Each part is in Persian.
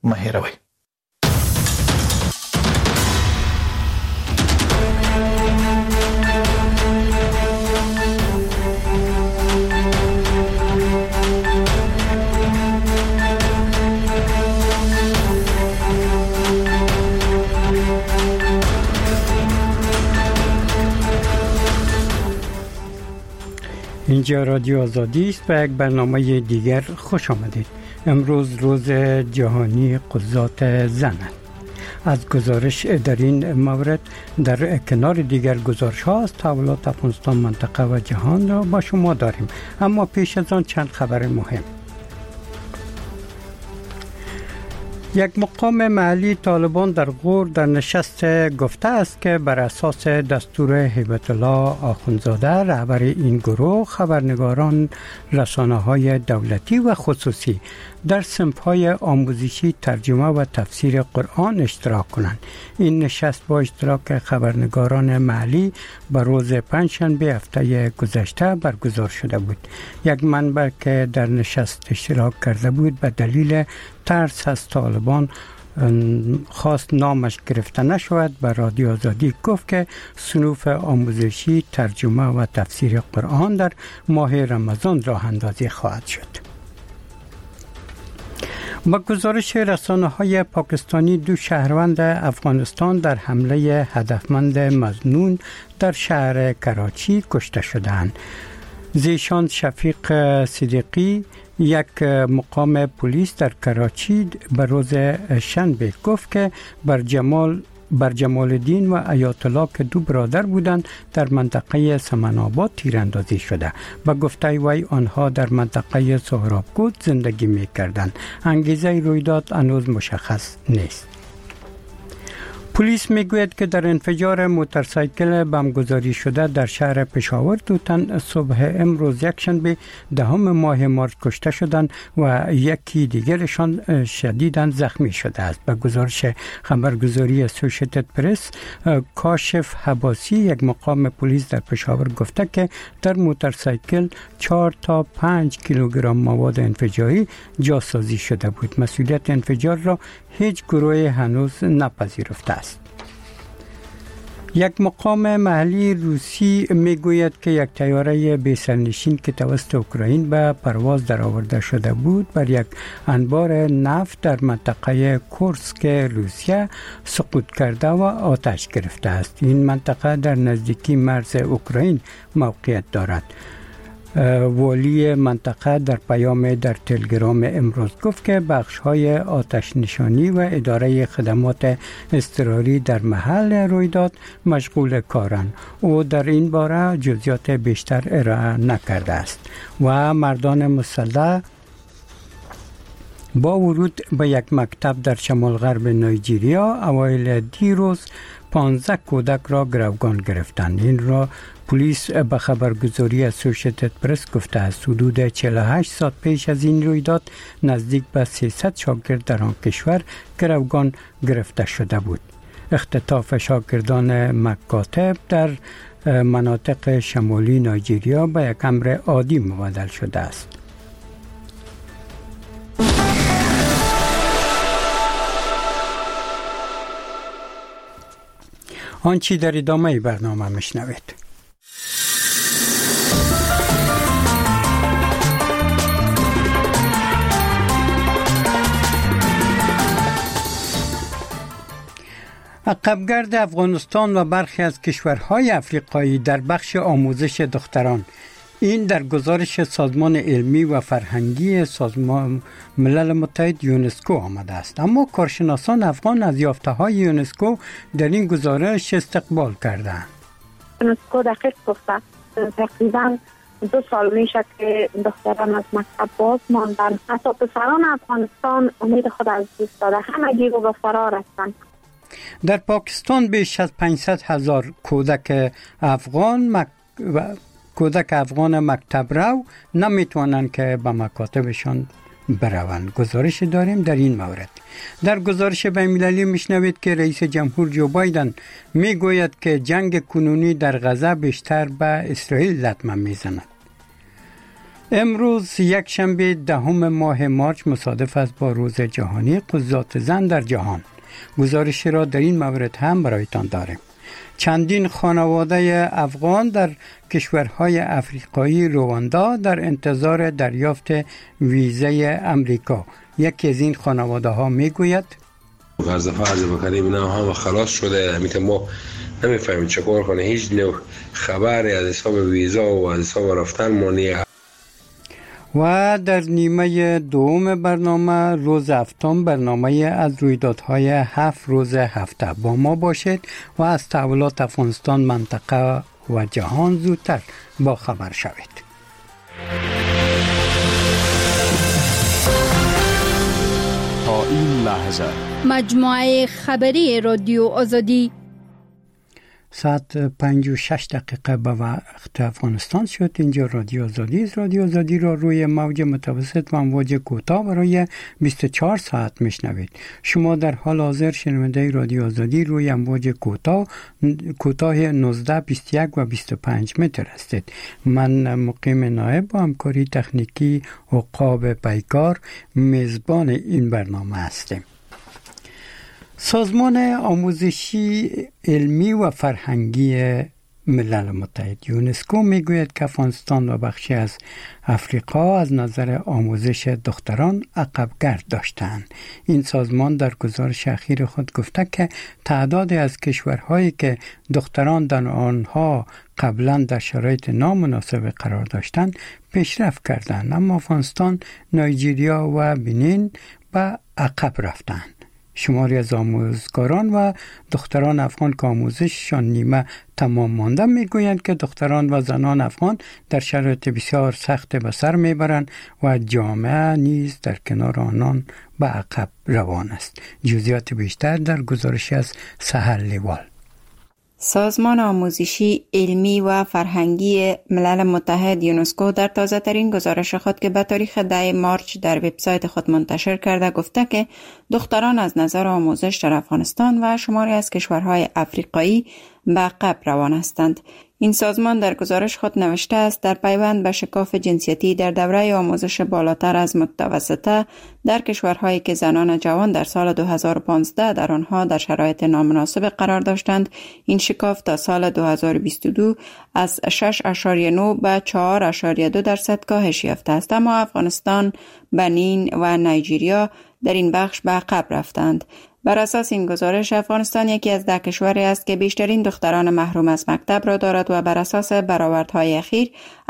مهیروی. اینجا رادیو آزادی است. به یک برنامه دیگر خوش آمدید. امروز روز جهانی قضات زن است. از گزارش در این مورد در کنار دیگر گزارش ها از تحولات افغانستان، منطقه و جهان را با شما داریم، اما پیش از آن چند خبر مهم. یک مقام محلی طالبان در غور در نشست گفته است که بر اساس دستور هیبت الله آخوندزاده رهبر این گروه خبرنگاران رسانه‌های دولتی و خصوصی در صنف‌های آموزشی ترجمه و تفسیر قرآن اشتراک کنند. این نشست با اشتراک خبرنگاران محلی بر روز پنجشنبه هفته گذشته برگزار شده بود. یک منبع که در نشست اشتراک کرده بود به دلیل ترس از طالبان خواست نامش گرفته نشود، به رادیو آزادی گفت که صنوف آموزشی ترجمه و تفسیر قرآن در ماه رمضان راه اندازی خواهد شد. با گزارش رسانه‌های پاکستانی، 2 شهروند افغانستان در حمله هدفمند مظنون در شهر کراچی کشته شدند. زیشان شفیق صدیقی، یک مقام پلیس در کراچی، به روز شنبه گفت که بر جمال الدین و آیت الله که 2 برادر بودند در منطقه سمن‌آباد تیراندازی شده. به گفته وی آنها در منطقه سهراب‌کوت زندگی می‌کردند. انگیزه رویداد هنوز مشخص نیست. پلیس میگوید که در انفجار موتورسایکل بمبگذاری شده در شهر پشاور 2 تن صبح امروز یکشنبه 10 ماه مارس کشته شدند و یکی دیگرشان شدیداً زخمی شده است. به گزارش خبرگزاری اسوسییتد پرس، کاشف حباسی، یک مقام پلیس در پشاور، گفته که در موتورسایکل 4 تا 5 کیلوگرم مواد انفجاری جاسازی شده بود. مسئولیت انفجار را هیچ گروه هنوز نپذیرفته است. یک مقام محلی روسی میگوید که یک طیاره بی‌سرنشین که توسط اوکراین به پرواز درآورده شده بود بر یک انبار نفت در منطقه کورسک روسیه سقوط کرده و آتش گرفته است. این منطقه در نزدیکی مرز اوکراین موقعیت دارد. والی منطقه در پیام در تلگرام امروز گفت که بخش‌های آتش نشانی و اداره خدمات اضطراری در محل رویداد مشغول کارند. او در این باره جزئیات بیشتر ارائه نکرده است. و مردان مسلح با ورود به یک مکتب در شمال غرب نایجیریا اوایل دیروز 15 کودک را گروگان گرفتند. این را پلیس به خبرگزاری اسوسییتد پرس گفته است. حدود 48 ساعت پیش از این رویداد نزدیک به 300 شاگرد در آن کشور گروگان گرفته شده بود. اختطاف شاگردان مکاتب در مناطق شمالی نایجیریا به یک امر عادی مبدل شده است. آنچه در ادامه برنامه میشنوید. عقبگرد افغانستان و برخی از کشورهای افریقایی در بخش آموزش دختران، این در گزارش سازمان علمی و فرهنگی سازمان ملل متحد یونسکو آمده است. اما کارشناسان افغان از یافته‌های یونسکو در این گزارش استقبال کردند. یونسکو دقیق گفته تقریباً 2 سال میشه که دختران از مکتب باز ماندن. حتی پسران افغانستان امید خود از دست داده، همگی رو به فرار هستند. در پاکستان بیش از 500,000 کودک افغان مکتب رو نمیتوانند که به مکاتبشان بروند. گزارش داریم در این مورد. در گزارش بین‌المللی میشنوید که رئیس جمهور جو بایدن میگوید که جنگ کنونی در غزه بیشتر به اسرائیل لطمه میزند. امروز یک شنبه 10 ماه مارچ مصادف است با روز جهانی قضات زن در جهان. گزارشی را در این مورد هم برایتان داریم. چندین خانواده افغان در کشورهای افریقایی رواندا در انتظار دریافت ویزای امریکا. یکی از این خانواده ها می گوید فرض بکنیم اینا هم خلاص شده، همین که ما نمیفهمیم چکار کنه، هیچ نوع خبری از حساب ویزا و از حساب رفتن ما نیست. و در نیمه دوم برنامه روز هفتم برنامه از رویدادهای 7 روز هفته با ما باشید و از تحولات افغانستان، منطقه و جهان زودتر با خبر شوید. تا این لحظه مجموعه خبری رادیو آزادی ساعت 56 دقیقه به وقت افغانستان شد. اینجا رادیو آزادی است. رادیو آزادی را روی موج متوسط و امواج کوتاه برای 24 ساعت میشنوید. شما در حال حاضر شنونده رادیو آزادی روی امواج کوتاه 19، 21 و 25 متر هستید. من مقیم نایب با همکاری تکنیکی عقاب پیکار میزبان این برنامه هستیم. سازمان آموزشی علمی و فرهنگی ملل متحد یونسکو میگوید که افغانستان و بخشی از افریقا از نظر آموزش دختران عقبگرد داشتند. این سازمان در گزارش اخیر خود گفته که تعدادی از کشورهایی که دختران در آنها قبلا در شرایط نامناسب قرار داشتند پیشرفت کردند، اما افغانستان، نایجریا و بنین به عقب رفتند. شماری از آموزگاران و دختران افغان که آموزششان نیمه تمام مانده میگویند که دختران و زنان افغان در شرایط بسیار سخت به سر میبرند و جامعه نیز در کنار آنان به عقب روان است. جزئیات بیشتر در گزارشی از سحر لیوال. سازمان آموزشی علمی و فرهنگی ملل متحد یونسکو در تازه ترین گزارش خود که به تاریخ 10 مارچ در وبسایت خود منتشر کرده گفته که دختران از نظر آموزش در افغانستان و شماری از کشورهای افریقایی به عقب روان هستند. این سازمان در گزارش خود نوشته است در پیوند به شکاف جنسیتی در دوره آموزش بالاتر از متوسطه در کشورهایی که زنان جوان در سال 2015 در آنها در شرایط نامناسب قرار داشتند، این شکاف تا سال 2022 از 6.9 به 4.2% کاهش یافته است. اما افغانستان، بنین و نایجریا در این بخش به عقب رفتند. بر اساس این گزارش افغانستان یکی از 10 کشوری است که بیشترین دختران محروم از مکتب را دارد و بر اساس برآوردهای اخیر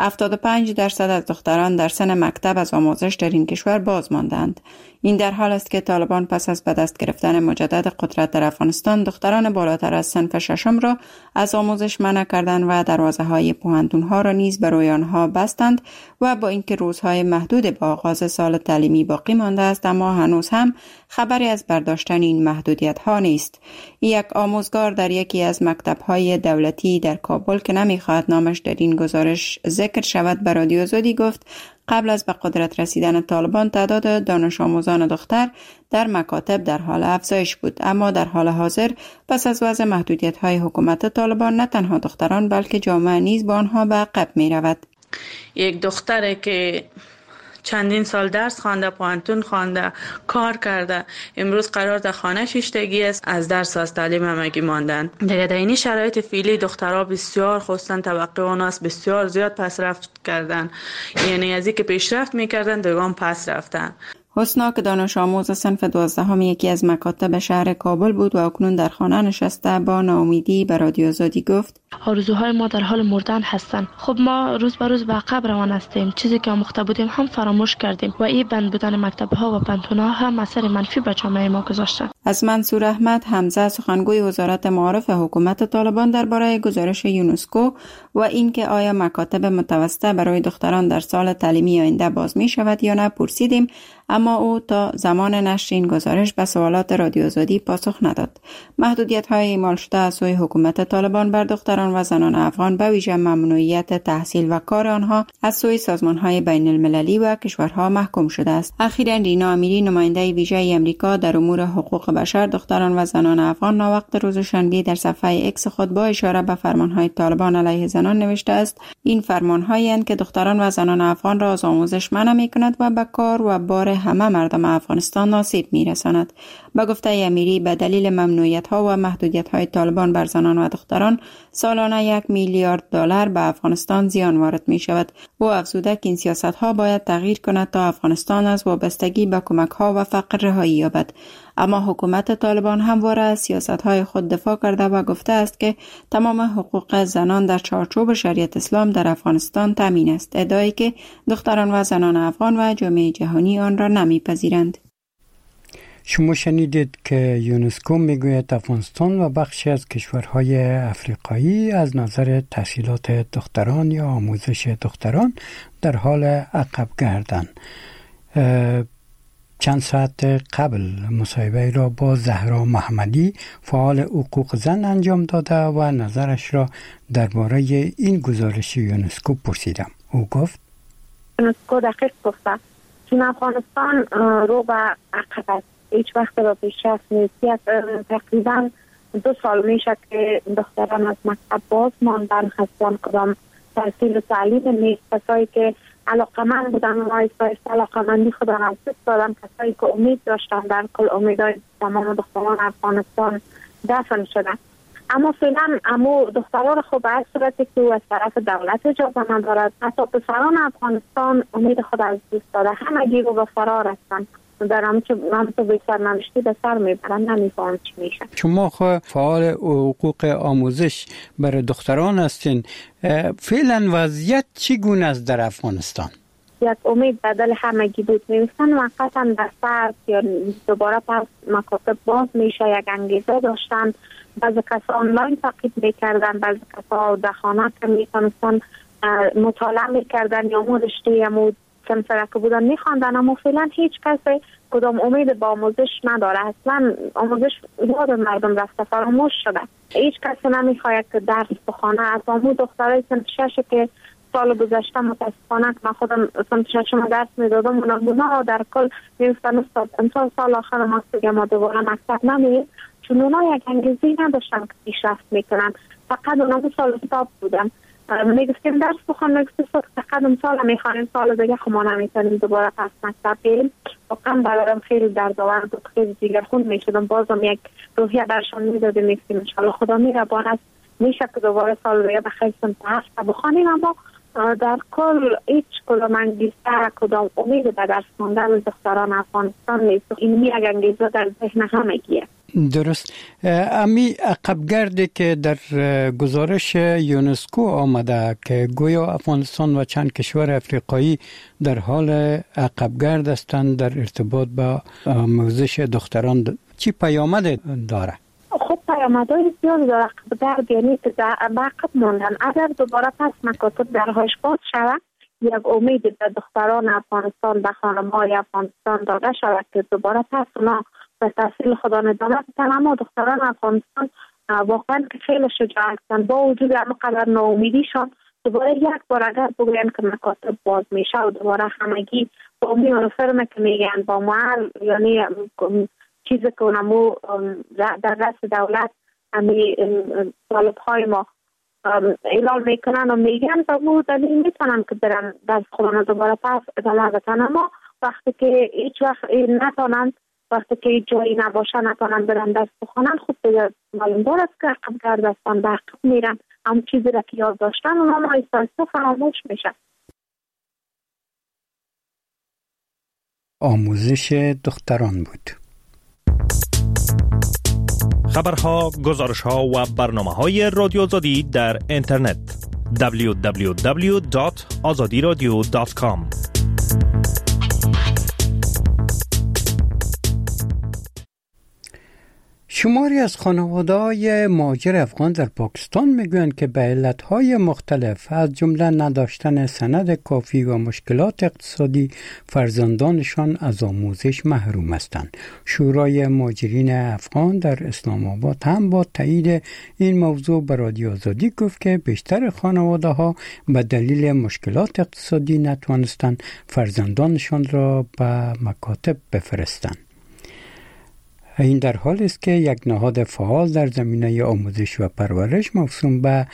75% از دختران در سن مکتب از آموزش در این کشور باز ماندند. این در حال است که طالبان پس از به دست گرفتن مجدد قدرت در افغانستان دختران بالاتر از صنف ششم را از آموزش منع کردند و دروازه‌های پوهنتون‌ها را نیز برای آنها بستند و با اینکه روزهای محدود به آغاز سال تعلیمی باقی مانده است، اما هنوز هم خبری از برداشتن این محدودیت‌ها نیست. یک آموزگار در یکی از مکتب‌های دولتی در کابل که نمی‌خواهد نامش در این گزارش ذکر شود به رادیو آزادی گفت قبل از به قدرت رسیدن طالبان تعداد دانش آموزان دختر در مکاتب در حال افزایش بود، اما در حال حاضر پس از وضع محدودیت‌های حکومت طالبان نه تنها دختران بلکه جامعه نیز با آنها به عقب می‌رود. یک دختره که چندین سال درس خوانده، پوهنتون خوانده، کار کرده، امروز قرار در خانه شیشتگی است، از درس و از تعلیم همگی ماندن. دیگه در این شرایط فعلی دخترها بسیار خصوصا طبقه اوناس بسیار زیاد پس رفت کردن، یعنی از اینکه پیشرفت میکردن دیگه پس رفتن. حسنا که دانش آموز صنف 12 یکی از مکاتب شهر کابل بود و اکنون در خانه نشسته با ناامیدی به رادیو آزادی گفت آرزوهای ما در حال مردن هستند. خب ما روز به روز به عقب روان هستیم. چیزی که آموخته بودیم هم فراموش کردیم و این بند بودن مکتب‌ها و پنتون‌ها هم اثر منفی به جامعه ما گذاشته. از منصور احمد حمزه سخنگوی وزارت معارف حکومت طالبان درباره گزارش یونسکو و اینکه آیا مکاتب متوسطه برای دختران در سال تعلیمی آینده باز می شود یا نه پرسیدیم، اما او تا زمان نشر این گزارش به سوالات رادیو آزادی پاسخ نداد. محدودیت‌های اعمال شده از سوی حکومت طالبان بر دختران و زنان افغان به ویژه ممنوعیت تحصیل و کار آنها از سوی سازمان‌های بین المللی و کشورها محکوم شده است. اخیراً رینا امیری نماینده ویژه امریکا در امور حقوق بشر، دختران و زنان افغان ناوقت روز شنبه در صفحه ایکس خود با اشاره به فرمان‌های طالبان علیه زنان نوشته است: این فرمان‌هایی اند که دختران و زنان افغان را از آموزش منع می‌کند و به کار و بار همه مردم افغانستان آسیب می‌رساند. با گفته امیری به دلیل ممنوعیت‌ها و محدودیت‌های طالبان بر زنان و دختران سالانه 1 میلیارد دلار به افغانستان زیان وارد می‌شود. او افزوده که این سیاست‌ها باید تغییر کند تا افغانستان از وابستگی به کمک‌ها و فقر رهایی یابد. اما حکومت طالبان همواره از سیاست‌های خود دفاع کرده و گفته است که تمام حقوق زنان در چارچوب شریعت اسلام در افغانستان تامین است، ادعایی که دختران و زنان افغان و جامعه جهانی آن را نمی‌پذیرند. شما شنیدید که یونسکو میگوید افغانستان و بخشی از کشورهای افریقایی از نظر تحصیلات دختران یا آموزش دختران در حال عقب گردن. چند ساعت قبل مصاحبه را با زهرا محمدی فعال حقوق زن انجام داده و نظرش را درباره این گزارش یونسکو پرسیدم. او گفت یونسکو دقیق گفته چون افغانستان رو به عقب است، هیچ وقت به پیشرفت نیست. تقریبا 2 سال میشه که دختران از مکتب باز ماندن هستن، کدام تحصیل و تعلیم نیست. کسایی که علاقمند بودن و آیسته علاقمندی خودم از دست دادن، کسایی که امید داشتن، در کل امیدهای تمام دختران افغانستان دفن شدن. اما فعلا امو دختران خوب به هر صورتی که از طرف دولت اجازه ندارد، حتی پسران افغانستان امید خود از دست داده، همگی رو به فرار هستن. در همچه بیشتر نوشتی به سر میبرن، نمیفهم چی میشه. شما فعال حقوق آموزش برای دختران هستین، فعلا وضعیت چگونه است در افغانستان؟ یک امید بدل همگی بود، میرسن وقتا در فرد یا دوباره پس مکاتب باز میشه، یک انگیزه داشتن. بعضی کسا آنلاین تعقیب میکردن، بعضی کسا در خانه که میتونستن مطالعه میکردن یا مو رشته یا مو سمسره که بودن میخواندن. اما فعلا هیچ کسی کدام امید با آموزش نداره. اصلا آموزش یاد مردم رفته، فراموش شده. هیچ کسی نمیخواید که درس بخونه. از آمو دخترای سنت 6 که سال گذشته متاسفانه که من خودم سنت 6 درس میدادم، اونا در کل میفتن استاد امسال سال آخر ما دیگه ما دوباره مکتب نمیریم، چون اونا یک انگیزه نداشتن که پیشرفت میکنن. فقط اونا سال استاد بودن. میگفتیم درس بخون، میگفتیم فقط امسال میخوانیم، سال دیگه خب ما نمیتونیم دوباره پس مکتب بریم. واقعا برام خیلی دردآور بود، خیلی جگرخون میشدم. بازم یک روحیه درشان میدادیم، میگفتیم انشالله خدا میربان است، میشه که دوباره سال دیگه بخیر سنت 8 بخوانیم. اما در کل هیچ کدام انگیزه، کدام امید به درس خواندن دختران افغانستان نیست. این یک انگیزه در ذهن همگیه. درست. امی عقبگردی که در گزارش یونسکو آمده که گویا افغانستان و چند کشور افریقایی در حال عقبگرد هستند در ارتباط با آموزش دختران، چی پیامد داره؟ خب پیامدهای زیادی داره. عقبگرد یعنی که عقب موندن. اگر دوباره پس مکاتب درهاش باز شود، یک امید به دختران افغانستان، به خانم‌های افغانستان داده شود که دوباره پس اونا به تحصیل خدا ادامه بدن. اما دختران افغانستان واقعا که خیلی شجاع هستند، با وجود همقدر ناامیدیشان دوباره یک بار اگر بگوین که مکاتب باز میشه و دوباره همگی با اون فرمه که میگن با محل، یعنی چیزی که اونمو در دست دولت همی طالب‌های ما اعلام میکنن و میگن و مو دلیل میتونن که برن دست خودان دوباره پس ادامه بدن. اما وقتی که هیچ وقت نتونن، وقتی که جایی نباشه نتونن برن دست بخونن، خود دیگه معلوم دار است که عقب گرد هستن، به عقب میرن. هم چیزی را که یاد داشتن اونها آیسته فراموش میشه. آموزش دختران بود. خبرها، گزارشها و برنامه‌های رادیو آزادی در اینترنت www.azadiradio.com. شماری از خانواده‌های مهاجر افغان در پاکستان میگویند که به علتهای مختلف از جمله نداشتن سند کافی و مشکلات اقتصادی فرزندانشان از آموزش محروم هستند. شورای مهاجرین افغان در اسلام آباد هم با تایید این موضوع به رادیو آزادی گفت که بیشتر خانواده‌ها به دلیل مشکلات اقتصادی نتوانستند فرزندانشان را به مکاتب بفرستند. این در حال است که یک نهاد فعال در زمینه آموزش و پرورش موسوم به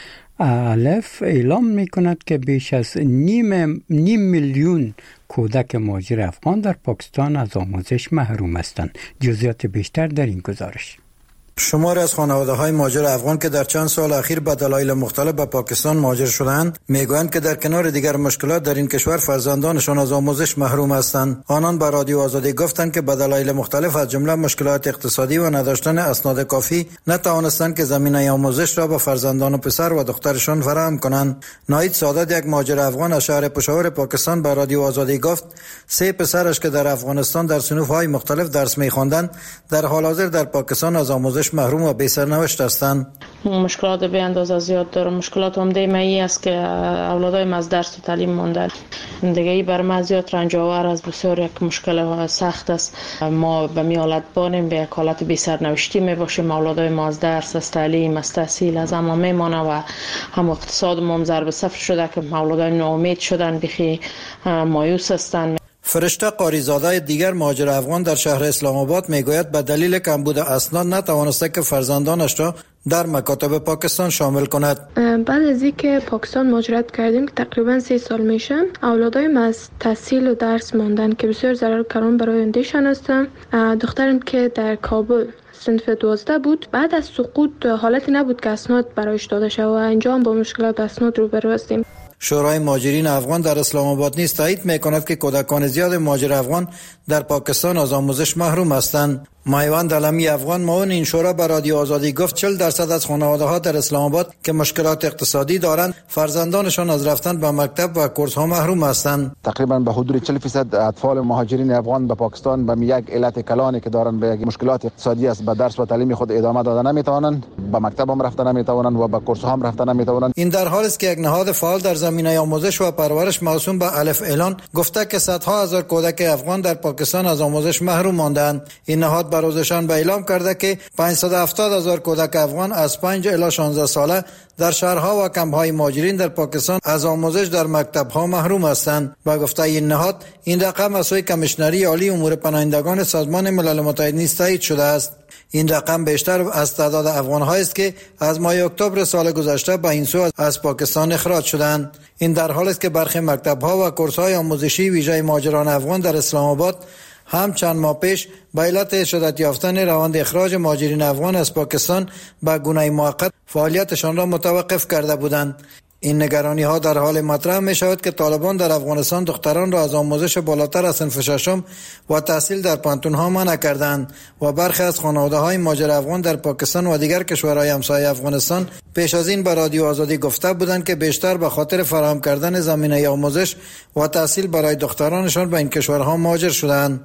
الف اعلام می کند که بیش از نیم میلیون کودک مهاجر افغان در پاکستان از آموزش محروم هستند. جزئیات بیشتر در این گزارش. شماری از خانواده‌های مهاجر افغان که در چند سال اخیر به دلایل مختلف به پاکستان مهاجر شدند میگویند که در کنار دیگر مشکلات در این کشور فرزندانشان از آموزش محروم هستند. آنان به رادیو آزادی گفتند که به دلایل مختلف از جمله مشکلات اقتصادی و نداشتن اسناد کافی نتوانستند که زمینه آموزش را به فرزندان و پسر و دخترشان فراهم کنند. ناهید سادات، یک مهاجر افغان از شهر پشاور پاکستان، به رادیو آزادی گفت 3 پسرش که در افغانستان در صنوف‌های مختلف درس می‌خواندند در حال حاضر در پاکستان از آموزش محروم و بی سرنوشت هستند. مشکلات به اندازه زیاد دارم. مشکلات عمده من است که اولادایم از درس و تعلیم ماندن. دیگه ای بر من زیاد رنج آور است، بسیار یک مشکل سخت است. ما به می حالت بانیم، به یک حالت بی سرنوشتی می باشیم. اولادای ما از درس، از تعلیم، از تحصیل از اما میمانه و هم اقتصاد ما ضرب صفر شده که اولادای ناامید شدن، بخی مایوس هستند. فرشته قاریزاده دیگر مهاجر افغان در شهر اسلام آباد میگوید به دلیل کمبود اسناد نتوانسته که فرزندانش را در مکاتب پاکستان شامل کند. بعد از اینکه پاکستان مهاجرت کردیم که تقریبا 3 سال میشه، اولادایم از تحصیل و درس ماندن که بسیار ضرر کاران برای آیندهشان هستند. دخترم که در کابل صنف 12 بود، بعد از سقوط حالتی نبود که اسناد برایش داده شود و اینجا هم با مشکلات اسناد روبرو هستیم. شورای مهاجرین افغان در اسلام آباد نیز تایید می‌کند که کودکان زیاد مهاجر افغان در پاکستان از آموزش محروم هستند. مایوند علمی افغان معاون این شورا به رادیو آزادی گفت 40% از خانواده‌ها در اسلام آباد که مشکلات اقتصادی دارند فرزندانشان از رفتن به مکتب و کورس‌ها محروم هستند. تقریبا به حدود 40% اطفال مهاجرین افغان به پاکستان به یک علت کلانی که دارند به یک مشکلات اقتصادی است به درس و تعلیم خود ادامه دادن نمی‌توانند، به مکتب هم رفتن نمی‌توانند و به کورس‌ها هم رفتن نمی‌توانند. این در حالی است که یک نهاد فعال در زمینه آموزش و پرورش موسوم به الف اعلان گفته که صدها هزار کودک افغان در پاکستان از آموزش محروم ماندند. این نهاد به روزشان به اعلام کرده که 570,000 کودک افغان از 5 الی 16 ساله در شهرها و کمپ‌های مهاجرین در پاکستان از آموزش در مکتب‌ها محروم هستند. با گفته این نهاد، این رقم از سوی کمیشنری عالی امور پناهندگان سازمان ملل متحد نیز تایید شده است. این رقم بیشتر از تعداد افغان‌هایی است که از ماه اکتبر سال گذشته به این سو از پاکستان اخراج شدند. این در حالی است که برخی مکتب‌ها و کورس‌های آموزشی ویژه مهاجران افغان در اسلام آباد هم چند ماه پیش به علت شدت یافتن روند اخراج مهاجرین افغان از پاکستان به گونه موقت فعالیتشان را متوقف کرده بودند. این نگرانی ها در حال مطرح می شود که طالبان در افغانستان دختران را از آموزش بالاتر از صنف ششم و تحصیل در پانتون ها منع کردند و برخی از خانواده های مهاجر افغان در پاکستان و دیگر کشورهای همسایه افغانستان پیش از این به رادیو آزادی گفته بودند که بیشتر به خاطر فراهم کردن زمینه آموزش و تحصیل برای دخترانشان به این کشورها مهاجر شدند.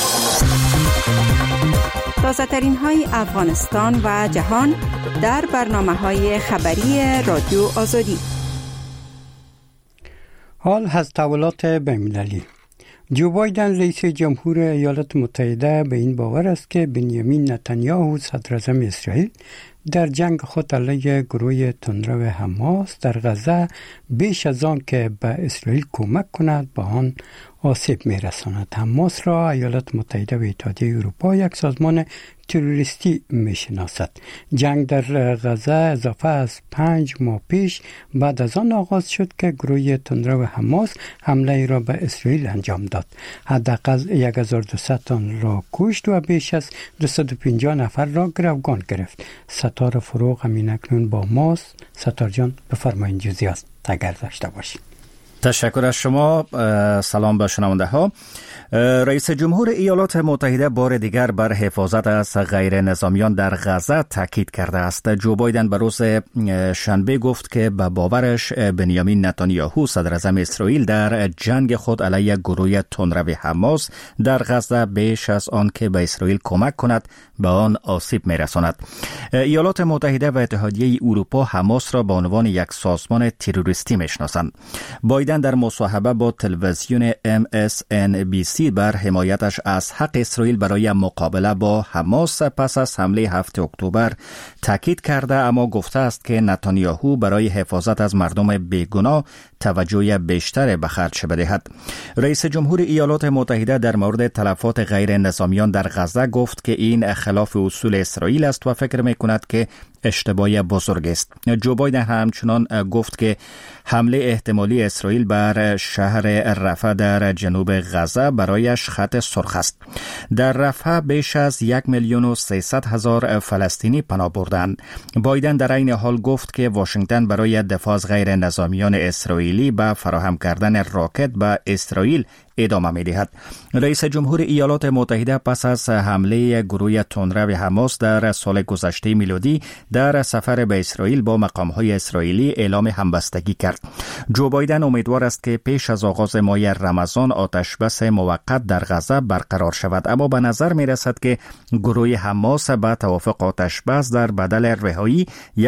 تازه ترین های افغانستان و جهان در برنامه های خبری رادیو آزادی. حال از تحولات بین‌المللی. جو بایدن رئیس جمهور ایالات متحده به این باور است که بنیامین نتانیاهو صدراعظم اسرائیل در جنگ خود علیه گروه تندرو حماس در غزه بیش از آن که به اسرائیل کمک کند به آن آسیب می‌رساند. حماس را ایالات متحده و اتحادیه اروپا یک سازمان تروریستی می‌شناسد. جنگ در غزه اضافه از 5 ماه پیش بعد از آن آغاز شد که گروه تندرو حماس حمله را به اسرائیل انجام داد. حداقل 1200 تن را کشت و بیش از 250 نفر را گروگان گرفت. ستار فروغ همین اکنون با ماست. ستار جان بفرمایید جزئیات اگر داشته باشید. تشکر از شما. سلام به شنونده ها. رئیس جمهور ایالات متحده بار دیگر بر حفاظت از غیر نظامیان در غزه تاکید کرده است. جو بایدن به روز شنبه گفت که به باورش بنیامین نتانیاهو صدر اعظم اسرائیل در جنگ خود علیه گروه تندرو حماس در غزه بیش از آن که به اسرائیل کمک کند به آن آسیب می‌رساند. ایالات متحده و اتحادیه اروپا حماس را به عنوان یک سازمان تروریستی می‌شناسند. بایدن در مصاحبه با تلویزیون MSNBC بر حمایتش از حق اسرائیل برای مقابله با حماس پس از حمله 7 اکتبر تاکید کرده، اما گفته است که نتانیاهو برای حفاظت از مردم بیگناه توجه بیشتر به خرج بدهد. رئیس جمهور ایالات متحده در مورد تلفات غیر نظامیان در غزه گفت که این خلاف اصول اسرائیل است و فکر می‌کند که اشتباه بزرگ است. جو بایدن همچنان گفت که حمله احتمالی اسرائیل بر شهر رفح در جنوب غزه برایش خط سرخ است. در رفح بیش از 1,300,000 فلسطینی پناه بردند. بایدن در این حال گفت که واشنگتن برای دفاع از غیر نظامیان اسرائیلی به فراهم کردن راکت به اسرائیل ادامه می‌دهد. رئیس جمهور ایالات متحده پس از حمله گروه تندرو حماس در سال گذشته میلادی در سفر به اسرائیل با مقام‌های اسرائیلی اعلام همبستگی کرد. جو بایدن امیدوار است که پیش از آغاز ماه رمضان آتشبس موقت در غزه برقرار شود، اما به نظر می‌رسد که گروه حماس به توافق آتشبس در بدل رهایی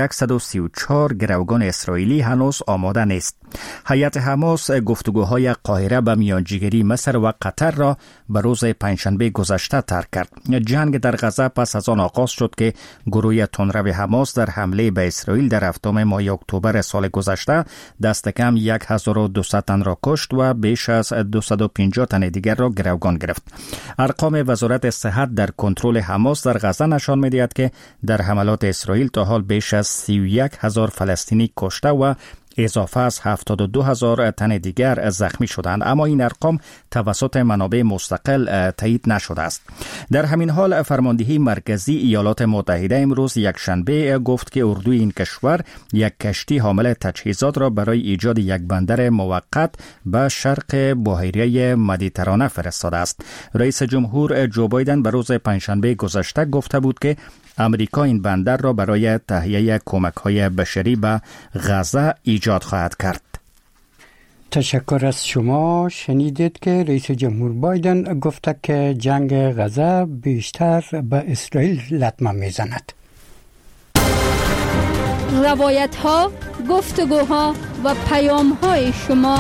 134 گروگان اسرائیلی هنوز آماده نیست. هیئت حماس گفتگوهای قاهره به میانجیگری مصر و قطر را به روز پنجشنبه گذشته ترک کرد. جنگ در غزه پس از آن آغاز شد که گروه تندرو حماس در حمله به اسرائیل در هفتم ماه اکتبر سال گذشته دست کم 1200 تن را کشت و بیش از 250 تن دیگر را گروگان گرفت. ارقام وزارت صحت در کنترل حماس در غزه نشان می‌دهد که در حملات اسرائیل تا حال بیش از 31,000 فلسطینی کشته و اضافه از 72,000 تن دیگر زخمی شدند، اما این ارقام توسط منابع مستقل تایید نشده است. در همین حال فرماندهی مرکزی ایالات متحده امروز یکشنبه گفت که اردوی این کشور یک کشتی حامل تجهیزات را برای ایجاد یک بندر موقت به شرق بحیره مدیترانه فرستاده است. رئیس جمهور جو بایدن به روز پنجشنبه گذشته گفته بود که امریکا این بندر را برای تهیه کمک‌های بشری به غزه ایجاد خواهد کرد. تشکر از شما. شنیدید که رئیس جمهور بایدن گفته که جنگ غزه بیشتر به اسرائیل لطمه میزند. روایت‌ها، گفتگوها و پیام‌های شما.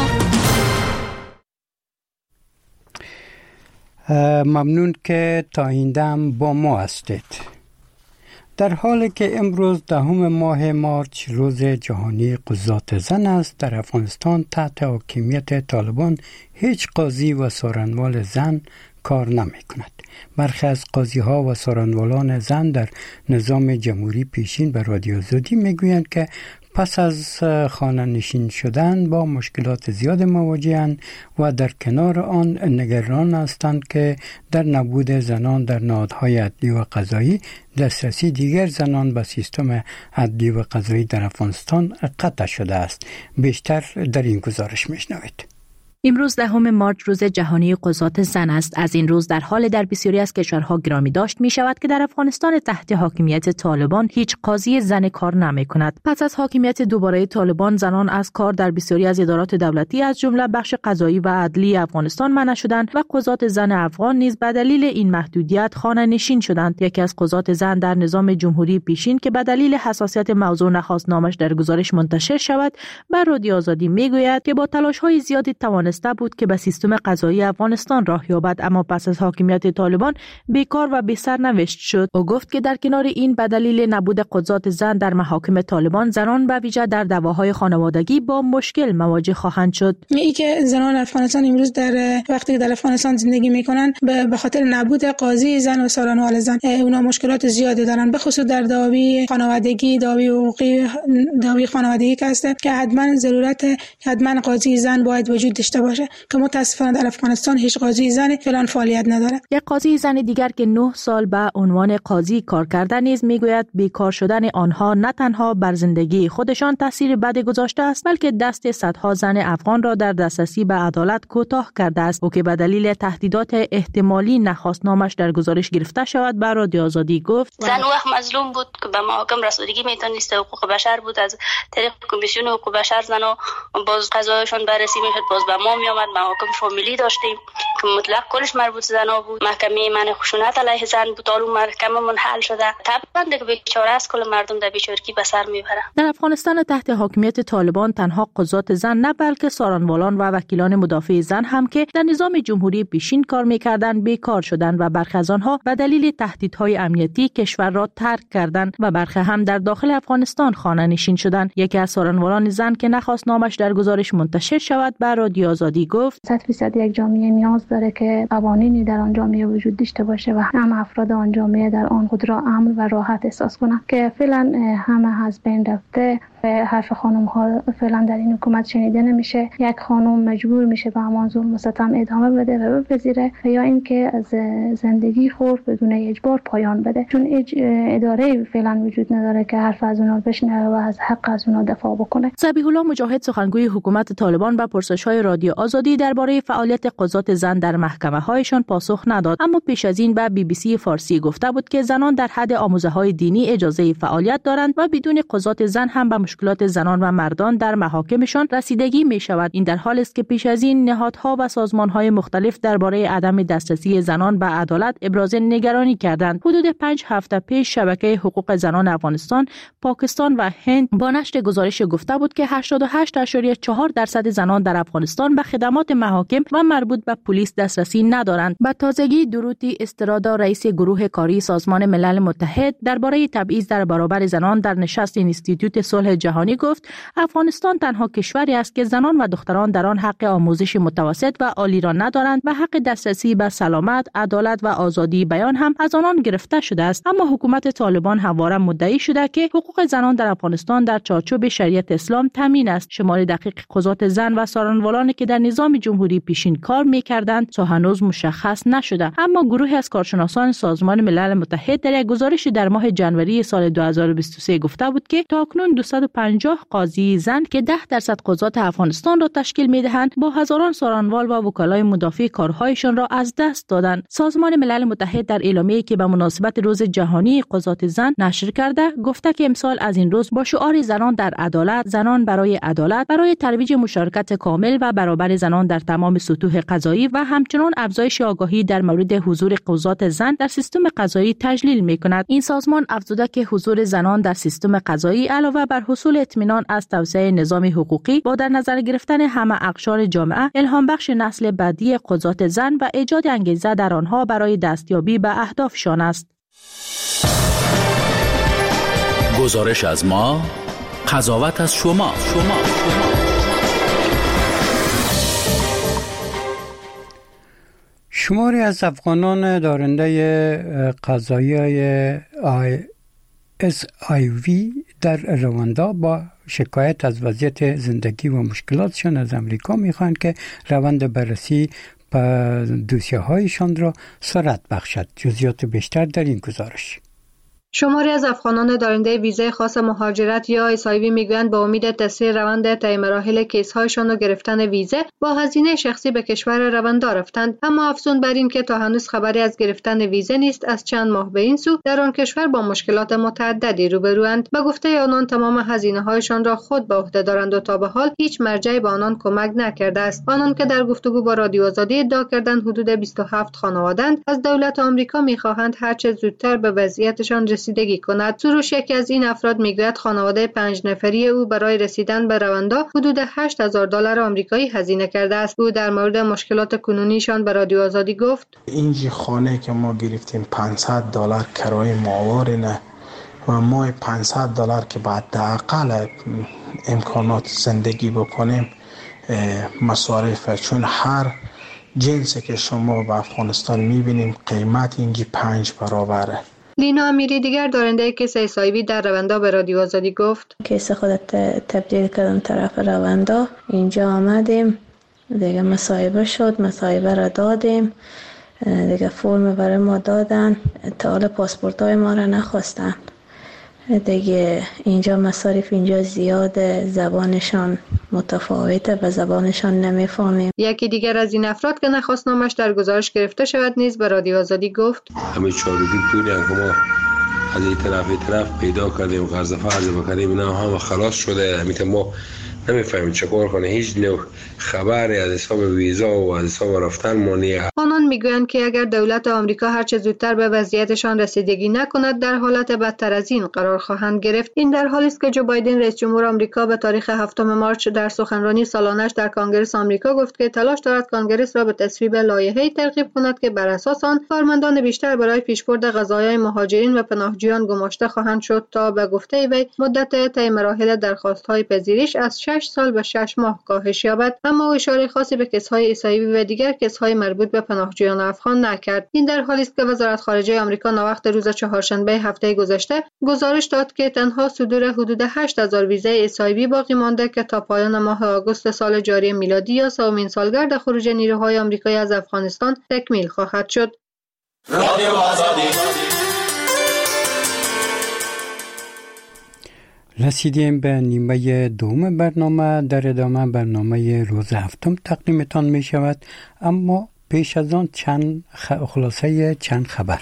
ممنون که تا این دم با ما هستید. در حالی که امروز 10 ماه مارچ روز جهانی قضات زن است، در افغانستان تحت حاکمیت طالبان هیچ قاضی و سارنوال زن کار نمی کند. برخی از قاضی ها و سارنوالان زن در نظام جمهوری پیشین به رادیو آزادی می گویند که پس از خانه نشین شدن با مشکلات زیاد مواجه‌اند و در کنار آن نگران هستند که در نبود زنان در نهادهای عدلی و قضایی دسترسی دیگر زنان به سیستم عدلی و قضایی در افغانستان قطع شده است. بیشتر در این گزارش میشنوید. امروز 10 مارچ روز جهانی قضات زن است. از این روز در حال در بسیاری از کشورها گرامی داشت می شود که در افغانستان تحت حاکمیت طالبان هیچ قاضی زن کار نمی کند. پس از حاکمیت دوباره طالبان، زنان از کار در بسیاری از ادارات دولتی از جمله بخش قضایی و عدلی افغانستان منع شدند و قضات زن افغان نیز به دلیل این محدودیت خانه نشین شدند. یکی از قضات زن در نظام جمهوری پیشین که به دلیل حساسیت موضوع نخواست نامش در گزارش منتشر شود، بر رادیو آزادی می گوید که با تلاش‌های زیادی توانسته بود که به سیستم قضایی افغانستان راه یابد، اما پس از حاکمیت طالبان بیکار و بی سرنوشت شد. او گفت که در کنار این به دلیل نبود قضات زن در محاکم طالبان، زنان به ویژه در دعواهای خانوادگی با مشکل مواجه خواهند شد. این که زنان افغانستان امروز در وقتی در افغانستان زندگی میکنن به خاطر نبود قاضی زن و سارنوال زن اونا مشکلات زیادی دارن، به خصوص در دعاوی خانوادگی، دعاوی حقوقی، دعاوی خانوادگی که هست که حتما ضرورت حتما قاضی زن باید وجود داشته داشته باشه که متاسفانه در افغانستان هیچ قاضی زن فعلا فعالیت نداره. یک قاضی زن دیگر که 9 سال به عنوان قاضی کار کرده نیز میگوید بیکار شدن آنها نه تنها بر زندگی خودشان تاثیر بدی گذاشته است، بلکه دست صدها زن افغان را در دسترسی به عدالت کوتاه کرده است و که به دلیل تهدیدات احتمالی نخواست نامش در گزارش گرفته شود به رادیو آزادی گفت. زن وقت مظلوم بود که به محاکم رسیدگی میتونست، حقوق بشر بود، از طریق کمیسیون حقوق بشر زنا باز قضایشون بررسی میشد، باز به ما میامد. محاکم فامیلی داشتیم که مطلق کلش مربوط زنا بود. محکمه من خشونت علیه زن بود، حالا محکمه حل شده. طبعا دیگه بیچاره است، کل مردم در بیچارگی به سر میبره. در افغانستان تحت حاکمیت طالبان تنها قضات زن نه بلکه سارنوالان و وکیلان مدافع زن هم که در نظام جمهوری پیشین کار میکردند بیکار شدند و برخی از آنها به دلیل تهدیدهای امنیتی کشور را ترک کردند و برخی هم در داخل افغانستان خانه نشین شدند. یکی از سارنوالان زن که نخواست نامش در گزارش منتشر شود به رادیو آزادی گفت 100% یک جامعه نیاز داره که قوانینی در آن جامعه وجود داشته باشه و هم افراد آن جامعه در آن خود را امن و راحت احساس کنند که فعلا همه از بین رفته. حرف خانم ها فعلا در این حکومت شنیده نمیشه. یک خانم مجبور میشه به همان ظلم و ستم ادامه بده و بپذیره یا اینکه از زندگی خود بدون اجبار پایان بده، چون اداره فعلا وجود نداره که حرف از اونها بشنوه و از حق از اونها دفاع بکنه. ذبیح الله مجاهد سخنگوی حکومت طالبان به پرسش‌های رادیو آزادی درباره فعالیت قضات زن در محکمه‌هایشان پاسخ نداد، اما پیش از این به BBC فارسی گفته بود که زنان در حد آموزه‌های دینی اجازه فعالیت دارند و بدون قضات زن هم به مشکلات زنان و مردان در محاکمشان رسیدگی می شود. این در حالی است که پیش از این نهادها و سازمان‌های مختلف درباره عدم دسترسی زنان به عدالت ابراز نگرانی کردند. حدود 5 هفته پیش شبکه حقوق زنان افغانستان، پاکستان و هند با نشر گزارش گفته بود که 88.4% زنان در افغانستان به خدمات محاکم و مربوط به پلیس دسترسی ندارند. به تازگی دروتی استرادا رئیس گروه کاری سازمان ملل متحد درباره تبعیض در برابر زنان در نشست اینستیتوت صلح جهانی گفت افغانستان تنها کشوری است که زنان و دختران در آن حق آموزش متوسط و عالی را ندارند و حق دسترسی به سلامت، عدالت و آزادی بیان هم از آنان گرفته شده است. اما حکومت طالبان همواره مدعی شده که حقوق زنان در افغانستان در چارچوب شریعت اسلام تامین است. شمار دقیق قضات زن و سارنوالانی که در نظام جمهوری پیشین کار می‌کردند تا هنوز مشخص نشده، اما گروهی از کارشناسان سازمان ملل متحد در یک گزارش در ماه ژانویه سال 2023 گفته بود که تاکنون 250 قاضی زن که 10% قضات افغانستان را تشکیل می‌دهند با هزاران سارنوال و وکلای مدافع کارهایشان را از دست دادند. سازمان ملل متحد در اعلامیه‌ای که به مناسبت روز جهانی قضات زن نشر کرده گفته که امسال از این روز با شعار زنان در عدالت، زنان برای عدالت، برای ترویج مشارکت کامل و برابر زنان در تمام سطوح قضایی و همچنین افزایش آگاهی در مورد حضور قضات زن در سیستم قضایی تجلیل می‌کند. این سازمان افزوده که حضور زنان در سیستم قضایی علاوه بر حصول اطمینان از توسعه نظام حقوقی با در نظر گرفتن همه اقشار جامعه، الهام بخش نسل بعدی قضات زن و ایجاد انگیزه در آنها برای دستیابی به اهدافشان است. گزارش از ما، قضاوت از شما. شماری از افغانان دارنده قضایی SIV در رواندا با شکایت از وضعیت زندگی و مشکلاتشان از امریکا میخواهند که روند بررسی دوسیه هایشان را سرعت بخشد. جزئیات بیشتر در این گزارش. شماری از افغانان دارنده ویزای خاص مهاجرت یا SIV میگویند با امید تسریع روند طی مراحل کیس‌هایشان و گرفتن ویزه با هزینه شخصی به کشور رواندا رفتند، اما افزون بر این که تا هنوز خبری از گرفتن ویزه نیست. از چند ماه به این سو در آن کشور با مشکلات متعددی روبروند. به گفته آنان تمام هزینه‌هایشان را خود به عهده دارند و تا به حال هیچ مرجعی به آنان کمک نکرده است. آنان که در گفتگو با رادیو آزادی ادعا کردند حدود 27 خانواده‌اند، از دولت آمریکا می‌خواهند هر چه زودتر به وضعیتشان رسیدگی کند. سروش یکی از این افراد میگوید خانواده 5 نفری او برای رسیدن به رواندا حدود $8,000 آمریکایی هزینه کرده است. او در مورد مشکلات کنونیشان به رادیو آزادی گفت: اینجا خانه که ما گرفتیم $500 کرایه ماهواره نه و ما $500 که بعد حداقل امکانات زندگی بکنیم مصارف، چون هر جنسی که شما به افغانستان میبینیم قیمت اینجا 5 برابره. لینا امیری دیگر دارنده کیس SIV در رواندا به رادیو آزادی گفت: کیس خودت تبدیل کردم طرف رواندا، اینجا آمدیم دیگه مصاحبه شد، مصاحبه را دادیم، دیگه فرم برای ما دادن، تا حالا پاسپورت های ما را نخواستن. دیگه اینجا مصارف اینجا زیاده، زبانشان متفاوته و زبانشان نمیفهمیم. یکی دیگر از این افراد که نخواست نامش در گزارش گرفته شود نیز به رادیو آزادی گفت همه چارگی پولی هم که ما از این طرف پیدا کردیم، قرض فرض بکنیم، اینا هم خلاص شده. همیشه ما نمیفهمیم چکار کنه، هیچ نوع خبری از حساب ویزا و از حساب رفتن ما نیست. آنان میگویند که اگر دولت آمریکا هر چه زودتر به وضعیتشان رسیدگی نکند در حالت بدتر از این قرار خواهند گرفت. این در حالی است که جو بایدن رئیس جمهور آمریکا به تاریخ 7 مارس در سخنرانی سالانش در کنگره آمریکا گفت که تلاش دارد کنگره را به تصویب لایحه‌ای ترغیب کند که بر اساس آن کارمندان بیشتر برای پیشبرد قضایای مهاجرین و پناهجویان گماشته خواهند شد تا به گفته وی مدت طی مراحل درخواست‌های پذیرش از 6 سال به 6 ماه کاهش یابد. اما اشاره خاصی به کیس‌های عیسوی و دیگر کیس‌های مربوط به پناهجویان افغان نکرد. این در حالی است که وزارت خارجه آمریکا ناوقت روز چهارشنبه هفته گذشته گزارش داد که تنها صدور حدود 8000 ویزای عیسوی باقی مانده که تا پایان ماه آگوست سال جاری میلادی یا سومین سالگرد خروج نیروهای آمریکایی از افغانستان تکمیل خواهد شد. رادیو آزادی. رسیدیم به نیمه دوم برنامه. در ادامه برنامه روز هفتم تقدیمتان می شود، اما پیش از آن خلاصه چند خبر.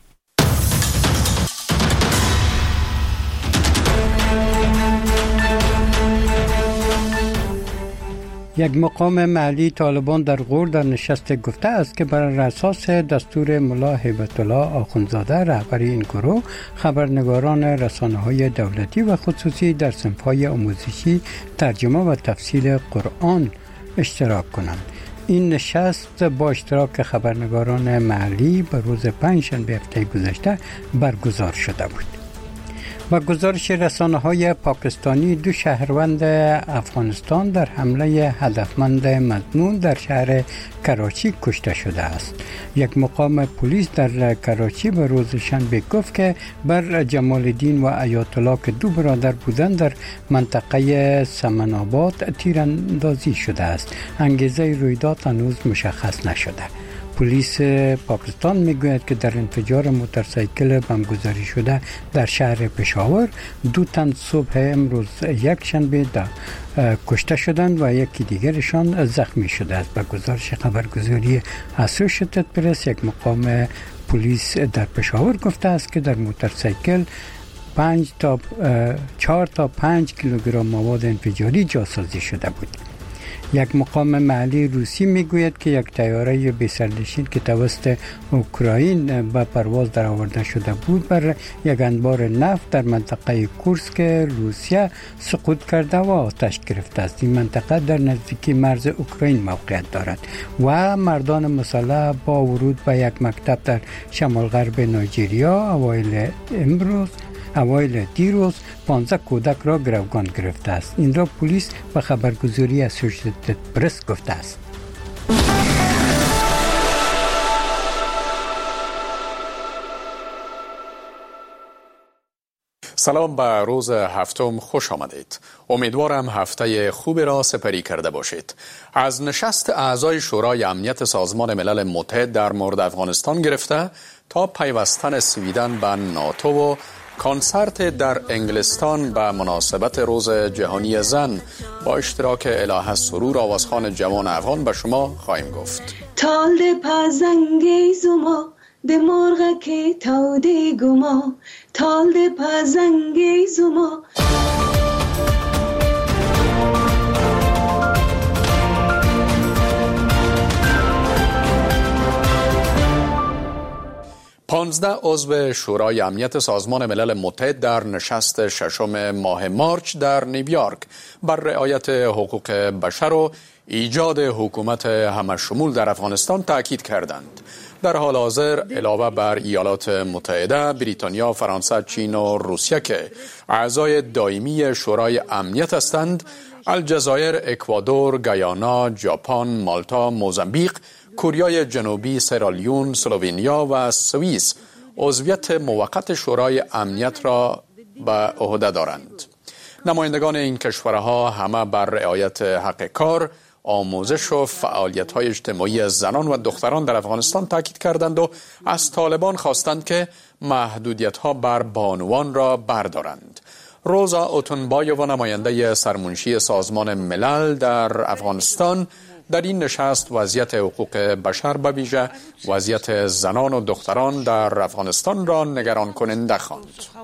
یک مقام محلی طالبان در غور در نشست گفته است که بر اساس دستور ملا هیبت الله آخوندزاده رهبر این گروه خبرنگاران رسانه‌های دولتی و خصوصی در صنف‌های آموزشی ترجمه و تفسیر قرآن اشتراک کنند. این نشست با اشتراک خبرنگاران محلی به روز پنجشنبه هفته گذشته برگزار شده بود. با گزارش رسانه‌های پاکستانی 2 شهروند افغانستان در حمله هدفمند مظنون در شهر کراچی کشته شده است. یک مقام پلیس در کراچی به روز شنبه گفت که بر جمال الدین و آیت الله که 2 برادر بودند در منطقه سمن آباد تیراندازی شده است. انگیزه رویداد هنوز مشخص نشده. پلیس پاکستان میگوید که در انفجار موتورسیکل بمبگذاری شده در شهر پشاور 2 تن صبح امروز یک شنبه کشته شدند و یکی دیگرشان زخمی شده است. به گزارش خبرگزاری اسوشیتد پرس، یک مقام پلیس در پشاور گفته است که در موتورسیکل 4 تا 5 کیلوگرم مواد انفجاری جاسازی شده بود. یک مقام محلی روسی میگوید که یک طیاره بی‌سرنشین که توسط اوکراین به پرواز درآورده شده بود بر یک انبار نفت در منطقه کورسک روسیه سقوط کرده و آتش گرفته است. این منطقه در نزدیکی مرز اوکراین موقعیت دارد و مردان مسلح با ورود به یک مکتب در شمال غرب نایجریا اوایل دیروز 15 کودک را گروگان گرفته است. این را پلیس به خبرگزاری اسوشیتد پرس گفته است. سلام، به روز هفتم خوش آمدید. امیدوارم هفته خوبی را سپری کرده باشید. از نشست اعضای شورای امنیت سازمان ملل متحد در مورد افغانستان گرفته تا پیوستن سویدن به ناتو و کنسرت در انگلستان به مناسبت روز جهانی زن با اشتراک الهه سرور آوازخوان جوان افغان به شما خواهیم گفت. تال ده پزنگی زما ده مرغ که تاوده گما، تال ده پزنگی زما. 15 عضو شورای امنیت سازمان ملل متحد در نشست 6 ماه مارچ در نیویورک بر رعایت حقوق بشر و ایجاد حکومت همه‌شمول در افغانستان تاکید کردند. در حال حاضر علاوه بر ایالات متحده، بریتانیا، فرانسه، چین و روسیه که اعضای دائمی شورای امنیت هستند، الجزایر، اکوادور، گیانا، ژاپن، مالتا، موزامبیق، کره جنوبی، سرالیون، اسلوونیا و سوئیس عضویت موقت شورای امنیت را به عهده دارند. نمایندگان این کشورها همه بر رعایت حق کار، آموزش و فعالیت‌های اجتماعی زنان و دختران در افغانستان تاکید کردند و از طالبان خواستند که محدودیت‌ها بر بانوان را بردارند. روزا اوتونبایووا نماینده سرمنشی سازمان ملل در افغانستان در این نشست وضعیت حقوق بشر به ویژه وضعیت زنان و دختران در افغانستان را نگران کننده خواند.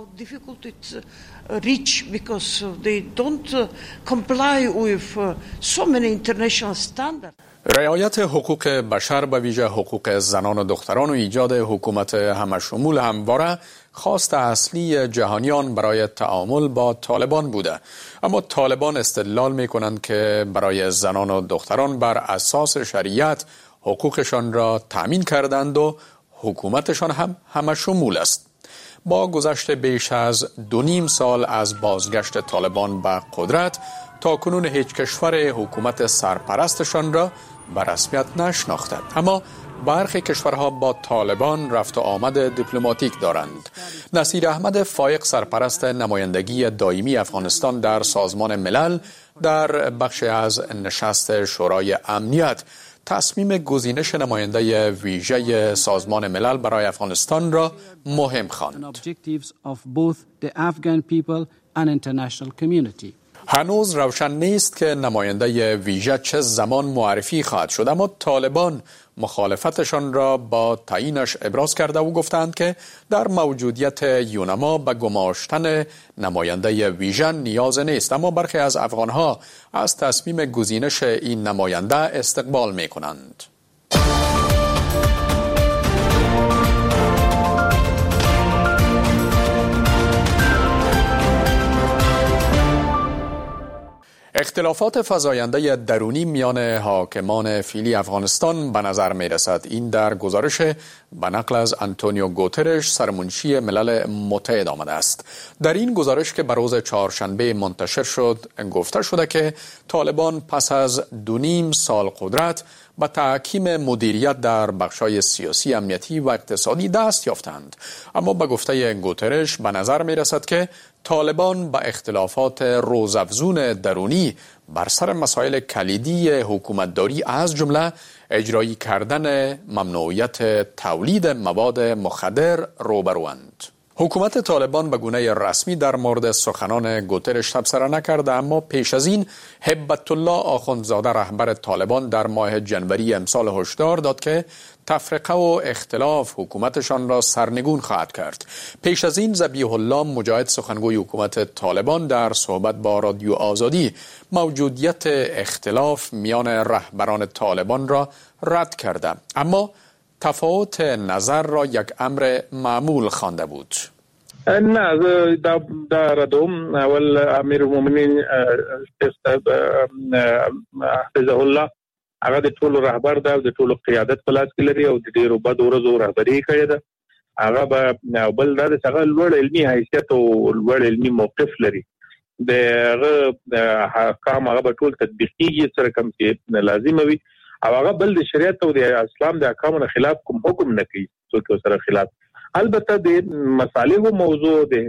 رعایت حقوق بشر به ویژه حقوق زنان و دختران و ایجاد حکومت همشمول همواره خواست اصلی جهانیان برای تعامل با طالبان بوده، اما طالبان استدلال می کنند که برای زنان و دختران بر اساس شریعت حقوقشان را تأمین کردند و حکومتشان هم همشمول است. با گذشت بیش از 2.5 سال از بازگشت طالبان به قدرت تا کنون هیچ کشور حکومت سرپرستشان را به رسمیت نشناختند، اما برخی کشورها با طالبان رفت و آمد دیپلماتیک دارند. نصیر احمد فایق سرپرست نمایندگی دائمی افغانستان در سازمان ملل در بخش از نشست شورای امنیت تصمیم گزینش نماینده ویژه سازمان ملل برای افغانستان را مهم خواند. هنوز روشن نیست که نماینده ویژه چه زمان معرفی خواهد شد، اما طالبان مخالفتشان را با تعیینش ابراز کرده و گفتند که در موجودیت یونما به گماشتن نماینده ویژه نیاز نیست، اما برخی از افغانها از تصمیم گزینش این نماینده استقبال می کنند. اختلافات فزاینده درونی میان حاکمان فعلی افغانستان به نظر می رسد. این در گزارش به نقل از آنتونیو گوترش سرمنشی ملل متحد آمده است. در این گزارش که به روز چهارشنبه منتشر شد گفته شده که طالبان پس از 2.5 سال قدرت به تحکیم مدیریت در بخش‌های سیاسی، امنیتی و اقتصادی دست یافتند، اما به گفته گوترش به نظر می رسد که طالبان با اختلافات روزافزون درونی بر سر مسائل کلیدی حکومتداری از جمله اجرایی کردن ممنوعیت تولید مواد مخدر روبروند. حکومت طالبان به گونه رسمی در مورد سخنان گوترش تبصره نکرده، اما پیش از این هبت الله آخوندزاده رهبر طالبان در ماه جنوری امسال هشدار داد که تفرقه و اختلاف حکومتشان را سرنگون خواهد کرد. پیش از این ذبیح الله مجاهد سخنگوی حکومت طالبان در صحبت با رادیو آزادی موجودیت اختلاف میان رهبران طالبان را رد کرده، اما تفاوت نظر را یک امر معمول خوانده بود. نه، در دوم اول امیر المؤمنین حفظه الله هغه د ټولو رهبر ده، د ټولو قیادت په لاس کې لري او د ډیرو بد ورځو رهبري کړې ده. هغه به بل دا څنګه لوړ علمي حیثیت او لوړ علمي موقف لري. د هغه احکام هغه به ټول تطبیقيږي سره کوم چې لازم وي، او هغه بل د شریعت او د اسلام د احکامو خلاف کوم حکم نه کوي څوک سره خلاف. البته د مصالحو موضوع د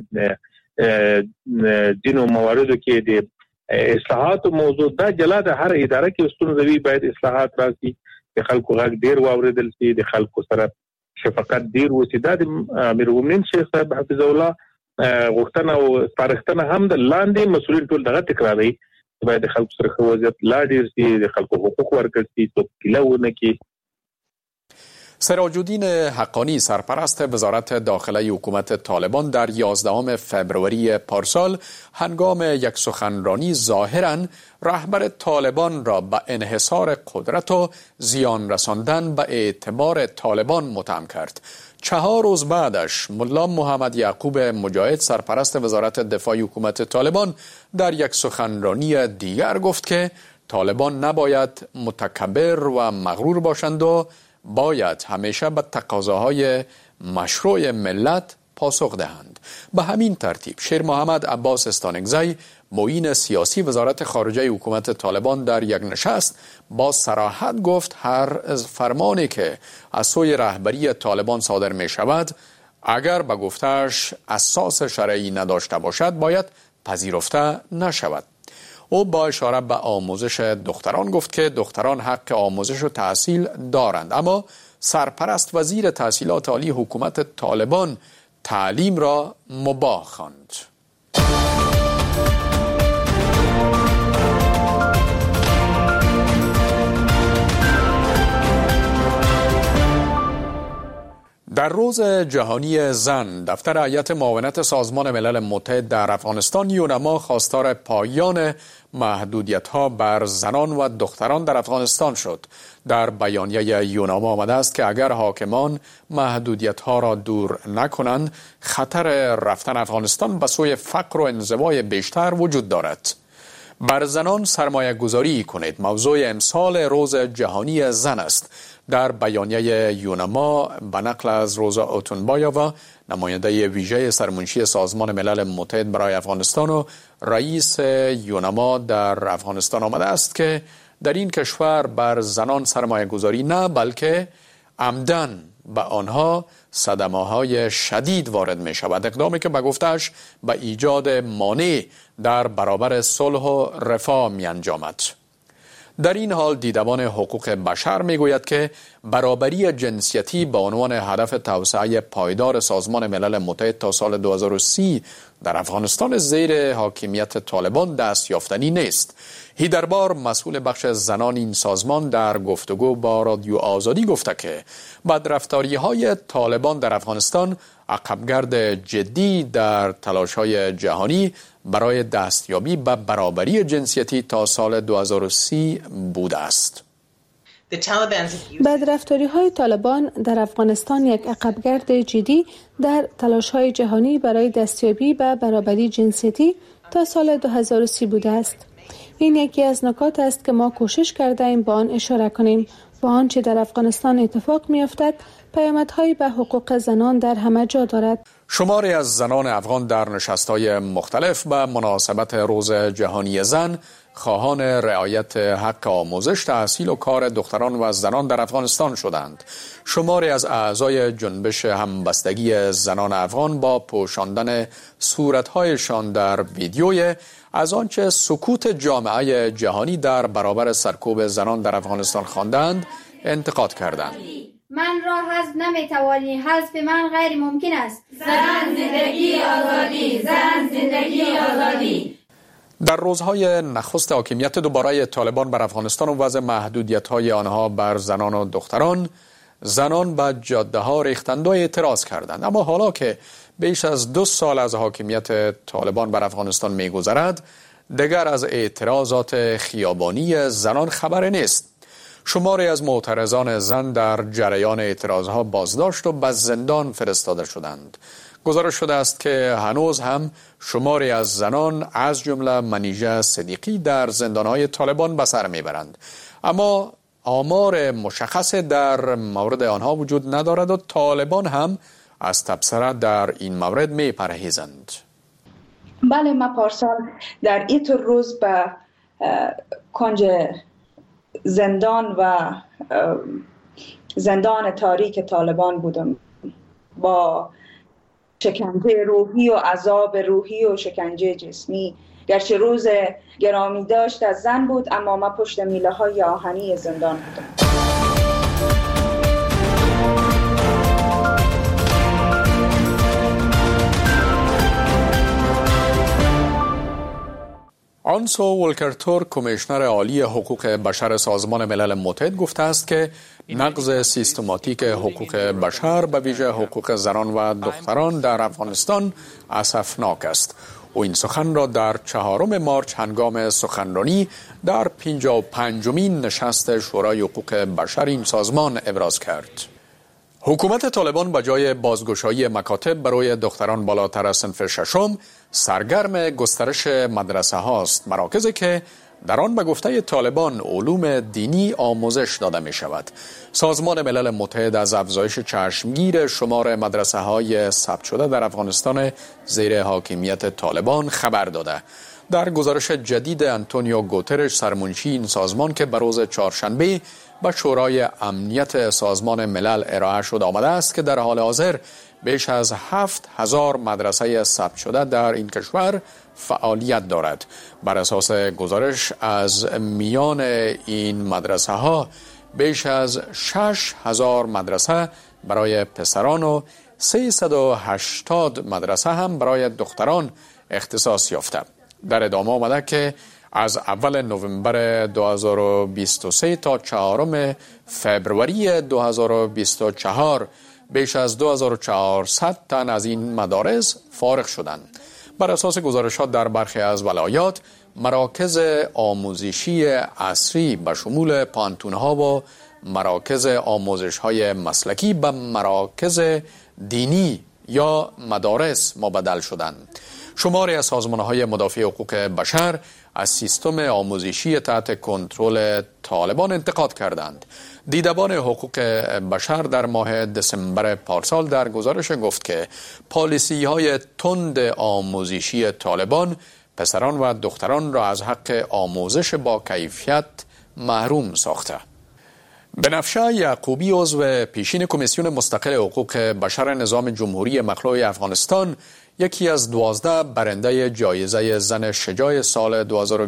دینو مواردو کې د اصلاحات موضوع دا جلا د هر اداره کې ستونزوي، باید اصلاحات راشي، د خلکو غږ ډیر واوریدل شي، د خلکو سره شفقت ډیر وشي. دا د امیر المؤمنین شیخ صاحب حفظه الله غوښتنه او سپارښتنه هم د لاندې مسؤلین ټول دغه تکراروي، باید د خلکو سره وضعیت لا ډیر شي، د خلکو حقوق ورکړل شي، څوک ګیله ونه کړي. سراج الدین حقانی سرپرست وزارت داخله حکومت طالبان در 11 فوریه پارسال هنگام یک سخنرانی ظاهراً رهبر طالبان را به انحصار قدرت و زیان رساندن به اعتبار طالبان متهم کرد. 4 روز بعدش ملا محمد یعقوب مجاهد سرپرست وزارت دفاع حکومت طالبان در یک سخنرانی دیگر گفت که طالبان نباید متکبر و مغرور باشند و باید همیشه به تقاضاهای مشروع ملت پاسخ دهند. به همین ترتیب شیر محمد عباس استانکزی معین سیاسی وزارت خارجه حکومت طالبان در یک نشست با صراحت گفت هر فرمانی که از سوی رهبری طالبان صادر می شود اگر به گفتهش اساس شرعی نداشته باشد باید پذیرفته نشود. او با اشاره به آموزش دختران گفت که دختران حق آموزش و تحصیل دارند، اما سرپرست وزیر تحصیلات عالی حکومت طالبان تعلیم را مباح خواند. در روز جهانی زن، دفتر هیئت معاونت سازمان ملل متحد در افغانستان یونما خواستار پایان محدودیت‌ها بر زنان و دختران در افغانستان شد. در بیانیه یونما آمده است که اگر حاکمان محدودیت‌ها را دور نکنند، خطر رفتن افغانستان به سوی فقر و انزوای بیشتر وجود دارد. بر زنان سرمایه گذاری کنید موضوع امسال روز جهانی زن است. در بیانیه یونما به نقل از روزا اوتونبایووا، نماینده ویژه سرمنشی سازمان ملل متحد برای افغانستان و رئیس یونما در افغانستان آمده است که در این کشور بر زنان سرمایه گذاری نه بلکه عمدن به آنها صدمه‌های شدید وارد می شود، اقدامی که به گفتش به ایجاد مانع در برابر صلح و رفاه می انجامد. در این حال دیدبان حقوق بشر می گوید که برابری جنسیتی به عنوان هدف توسعه پایدار سازمان ملل متحد تا سال 2030 در افغانستان زیر حاکمیت طالبان دست یافتنی نیست. هیدربار مسئول بخش زنان این سازمان در گفتگو با رادیو آزادی گفته که بدرفتاری‌های طالبان در افغانستان عقبگرد جدی در تلاش‌های جهانی برای دستیابی به برابری جنسیتی تا سال 2030 بوده است. بدرفتاری‌های طالبان در افغانستان یک عقبگرد جدی در تلاش‌های جهانی برای دستیابی به برابری جنسیتی تا سال 2030 بوده است. این یکی از نکات است که ما کوشش کرده ایم با آن اشاره کنیم. با آنچه در افغانستان اتفاق می‌افتد، پیامدهایی به حقوق زنان در همه جا دارد. شماری از زنان افغان در نشست‌های مختلف به مناسبت روز جهانی زن خواهان رعایت حق آموزش، تحصیل و کار دختران و زنان در افغانستان شدند. شماری از اعضای جنبش همبستگی زنان افغان با پوشاندن صورت‌هایشان در ویدیوی از آنچه سکوت جامعه جهانی در برابر سرکوب زنان در افغانستان خواندند انتقاد کردند. من را حذف نمیتوانی، حذف من غیر ممکن است. زن زندگی آزادی، زن زندگی آزادی. در روزهای نخست حاکمیت دوباره طالبان بر افغانستان و وضع محدودیت‌های آنها بر زنان و دختران، زنان به جاده‌ها ریختند و اعتراض کردند. اما حالا که بیش از 2 سال از حاکمیت طالبان بر افغانستان می‌گذرد، دیگر از اعتراضات خیابانی زنان خبر نیست. شماری از معترضان زن در جریان اعتراضها بازداشت و به زندان فرستاده شدند. گزارش شده است که هنوز هم شماری از زنان از جمله منیژه صدیقی در زندانهای طالبان به سر میبرند، اما آمار مشخص در مورد آنها وجود ندارد و طالبان هم از تبصره در این مورد میپرهیزند. بله، ما پارسال در این روز به کنج زندان و زندان تاریک طالبان بودم با شکنجه روحی و عذاب روحی و شکنجه جسمی. گرچه روز گرامی داشت از زن بود، اما ما پشت میله های آهنی زندان بودم. آنسو ولکرتور، کمیشنر عالی حقوق بشر سازمان ملل متحد، گفته است که نقض سیستماتیک حقوق بشر به ویژه حقوق زنان و دختران در افغانستان اسفناک است. او این سخن را در 4 مارچ هنگام سخنرانی در 55مین نشست شورای حقوق بشر این سازمان ابراز کرد. حکومت طالبان به جای بازگشایی مکاتب برای دختران بالاتر از صنف 6 سرگرم گسترش مدرسه هاست، مراکزی که در آن به گفته طالبان علوم دینی آموزش داده می شود. سازمان ملل متحد از افزایش چشمگیر شمار مدرسه های ثبت شده در افغانستان زیر حاکمیت طالبان خبر داده. در گزارش جدید انتونیو گوترش، سرمنشی این سازمان که به روز چهارشنبه به شورای امنیت سازمان ملل ارائه شد، آمده است که در حال حاضر بیش از 7000 مدرسه ثبت شده در این کشور فعالیت دارد. بر اساس گزارش از میان این مدرسه ها بیش از 6000 مدرسه برای پسران و 380 مدرسه هم برای دختران اختصاص یافته. در ادامه آمده که از اول نوامبر 2023 تا 4 فوریه 2024 بیش از 2400 تن از این مدارس فارغ شدند. بر اساس گزارشات در برخی از ولایات مراکز آموزشی عصری به شمول پانتونها و مراکز آموزش‌های مسلکی به مراکز دینی یا مدارس مبدل شدند. شماری از سازمان‌های مدافع حقوق بشر از سیستم آموزشی تحت کنترل طالبان انتقاد کردند. دیدبان حقوق بشر در ماه دسامبر پارسال در گزارش گفت که پالیسی‌های تند آموزشی طالبان پسران و دختران را از حق آموزش با کیفیت محروم ساخته. بنفشه یعقوبی عضو پیشین کمیسیون مستقل حقوق بشر نظام جمهوری مخلوع افغانستان یکی از 12 برنده جایزه زن شجاع سال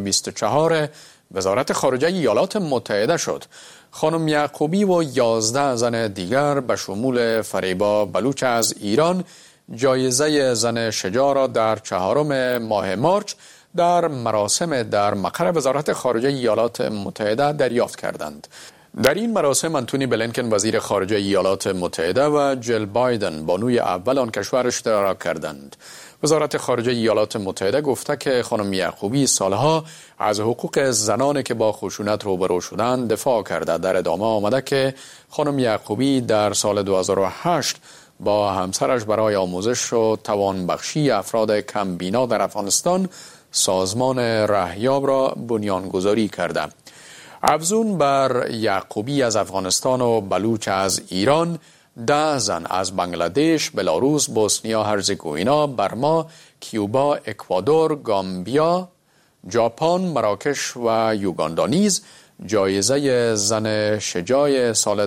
2024 وزارت خارجه ایالات متحده شد. خانم یعقوبی و 11 زن دیگر به شمول فریبا بلوچ از ایران جایزه زن شجاع را در 4 ماه مارچ در مراسم در مقر وزارت خارجه ایالات متحده دریافت کردند. در این مراسم انتونی بلینکن وزیر خارجه ایالات متحده و جل بایدن بانوی اول آن کشور اشتراک کردند. وزارت خارجه ایالات متحده گفته که خانم یعقوبی سالها از حقوق زنانی که با خشونت روبرو شدند دفاع کرده. در ادامه آمده که خانم یعقوبی در سال 2008 با همسرش برای آموزش و توانبخشی افراد کمبینا در افغانستان سازمان رهیاب را بنیانگذاری کرده. افزون بر یعقوبی از افغانستان و بلوچ از ایران 10 زن از بنگلادش، بلاروس، بوسنیا هرزگوینا، برما، کیوبا، اکوادور، گامبیا، ژاپن، مراکش و یوگاندا نیز جایزه زن شجاع سال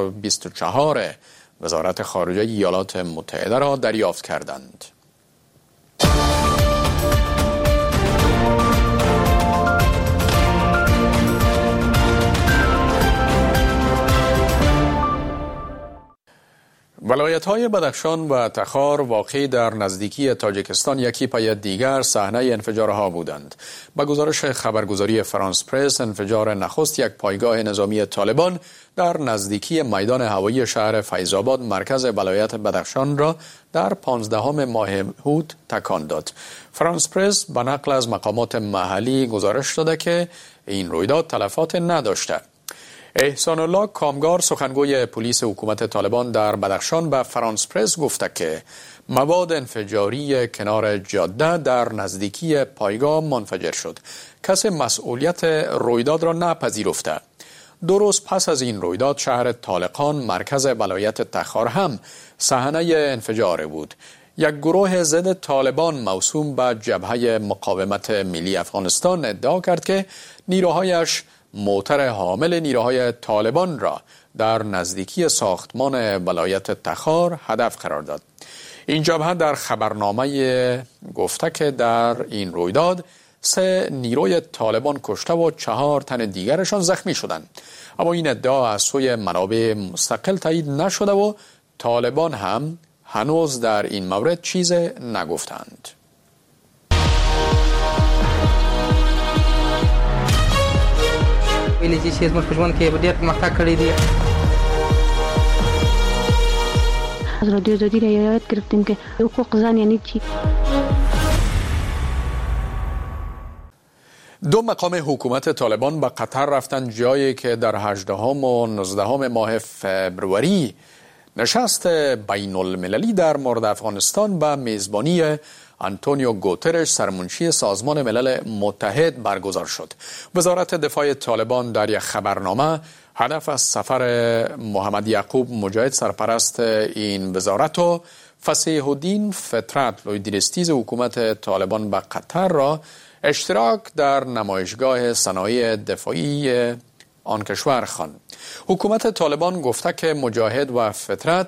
2024 وزارت خارجه ایالات متحده را دریافت کردند. ولایت‌های بدخشان و تخار واقع در نزدیکی تاجیکستان یکی پای دیگر صحنه انفجارها بودند. با گزارش خبرگزاری فرانس پرس، انفجار نخست یک پایگاه نظامی طالبان در نزدیکی میدان هوایی شهر فیض‌آباد مرکز ولایت بدخشان را در 15 ماه هوت تکان داد. فرانس پرس به نقل از مقامات محلی گزارش داده که این رویداد تلفات نداشته. احسان الله کامگار سخنگوی پلیس حکومت طالبان در بدخشان به فرانس پرس گفته که مواد انفجاری کنار جاده در نزدیکی پایگاه منفجر شد. کسی مسئولیت رویداد را نپذیرفته. 2 روز پس از این رویداد شهر طالقان مرکز ولایت تخار هم صحنه انفجار بود. یک گروه ضد طالبان موسوم به جبهه مقاومت ملی افغانستان ادعا کرد که نیروهایش موتر حامل نیروهای طالبان را در نزدیکی ساختمان ولایت تخار هدف قرار داد. این جبهه در خبرنامه گفته که در این رویداد 3 نیروی طالبان کشته و 4 تن دیگرشان زخمی شدند. اما این ادعا از سوی منابع مستقل تایید نشده و طالبان هم هنوز در این مورد چیز نگفتند. ویلې چې زموږ په ژوند کې ډېر پرمختګ کړی دی. از رادیو آزادی رعایت گرفتیم که حقوق زن یعنی چی. 2 مقام حکومت طالبان به قطر رفتند، جایی که در 18 و 19 ماه فوریه نشست بین المللی در مورد افغانستان به میزبانی آنتونیو گوترش سرمنشی سازمان ملل متحد برگزار شد. وزارت دفاع طالبان در یک خبرنامه هدف از سفر محمد یعقوب مجاهد سرپرست این وزارت و فصیح الدین فطرت لویدرستیز حکومت طالبان به قطر را اشتراک در نمایشگاه صنایع دفاعی آن کشور خواند. حکومت طالبان گفته که مجاهد و فطرت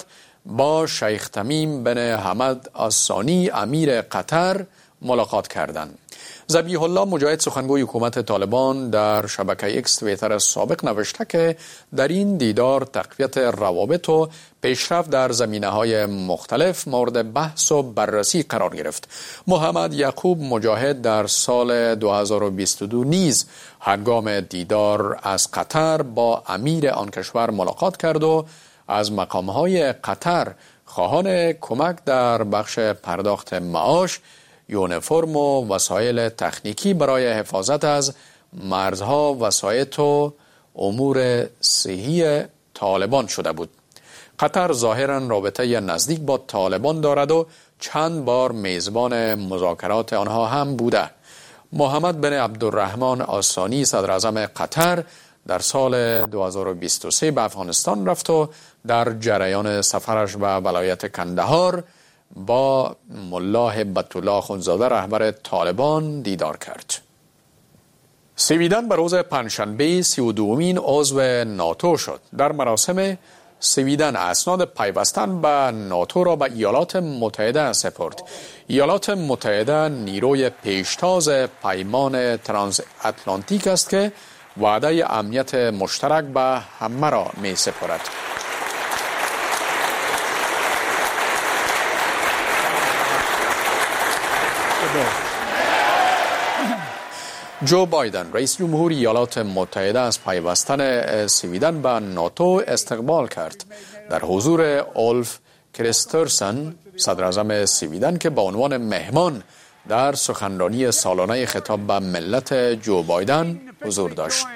با شیخ تمیم بن حمد الثانی امیر قطر ملاقات کردند. ذبیح الله مجاهد سخنگوی حکومت طالبان در شبکه اکس توییتر سابق نوشته که در این دیدار تقویت روابط و پیشرفت در زمینه‌های مختلف مورد بحث و بررسی قرار گرفت. محمد یعقوب مجاهد در سال 2022 نیز هنگام دیدار از قطر با امیر آن کشور ملاقات کرد و از مقام‌های قطر خواهان کمک در بخش پرداخت معاش، یونیفرم و وسایل تکنیکی برای حفاظت از مرزها، وسایط و امور صحی طالبان شده بود. قطر ظاهراً رابطه نزدیک با طالبان دارد و چند بار میزبان مذاکرات آنها هم بوده. محمد بن عبدالرحمن الثانی صدر اعظم قطر در سال 2023 به افغانستان رفت و در جریان سفرش به ولایت کندهار با ملا هبت الله اخندزاده رهبر طالبان دیدار کرد. سویدن به روز پنجشنبه 32مین عضو ناتو شد. در مراسم سویدن اسناد پیوستن به ناتو را به ایالات متحده سپرد. ایالات متحده نیروی پیشتاز پیمان ترانس اتلانتیک است که وعده امنیت مشترک به همه را می سپرد. جو بایدن رئیس جمهور ایالات متحده از پیوستن سویدن به ناتو استقبال کرد. در حضور اولف کریسترسن صدر اعظم سویدن که به عنوان مهمان در سخنرانی سالانه خطاب به ملت جو بایدن حضور داشت.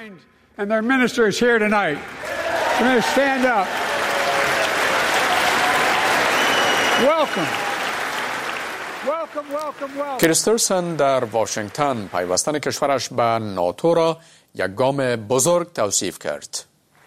کریسترسن در واشنگتن پیوستن کشورش به ناتو را یک گام بزرگ توصیف کرد.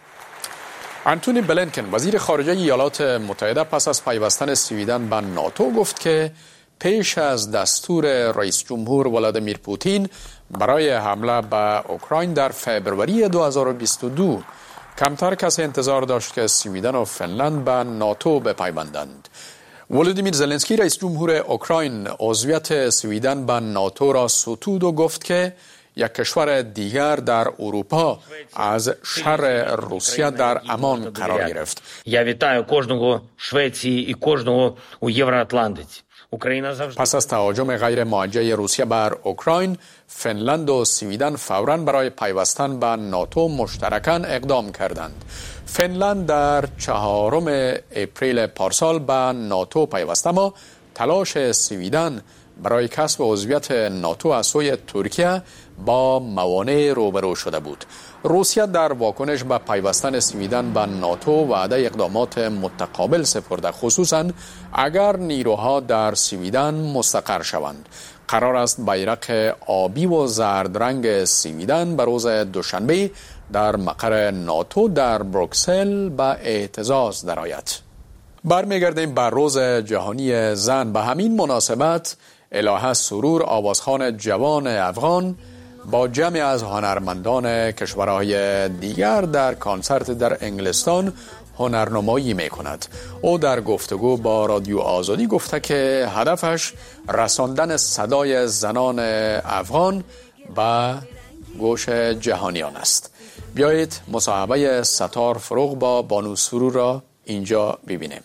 انتونی بلینکن وزیر خارجه ایالات متحده پس از پیوستن سویدن به ناتو گفت که پیش از دستور رئیس جمهور ولادیمیر پوتین برای حمله به اوکراین در فوریه 2022 کمتر کسی انتظار داشت که سویدن و فنلند به ناتو بپیوندند. ولادیمیر زلنسکی رئیس جمهور اوکراین عضویت سویدن به ناتو را ستود و گفت که یک کشور دیگر در اروپا از شر روسیه در امان قرار گرفت. Я вітаю кожного Швеції і кожного у Євроатлантиці. پس از تهاجم غیر موجه روسیه بر اوکراین، فنلند و سویدن فوراً برای پیوستن به ناتو مشترکاً اقدام کردند. فنلند در 4 اپریل پارسال به ناتو پیوست، اما تلاش سویدن برای کسب عضویت ناتو از سوی ترکیه با موانع روبرو شده بود. روسیه در واکنش به پیوستن سویدن به ناتو وعده اقدامات متقابل سپرده، خصوصا اگر نیروها در سویدن مستقر شوند. قرار است بیرق آبی و زرد رنگ سویدن به روز دوشنبه در مقر ناتو در بروکسل به اهتزاز درآید. برمیگردیم بر روز جهانی زن. به همین مناسبت الهه سرور آوازخوان جوان افغان با جمعی از هنرمندان کشورهای دیگر در کنسرت در انگلستان هنرنمایی می کند. او در گفتگو با رادیو آزادی گفته که هدفش رساندن صدای زنان افغان به گوش جهانیان است. بیایید مصاحبه ستار فروغ با بانو سرور را اینجا ببینیم.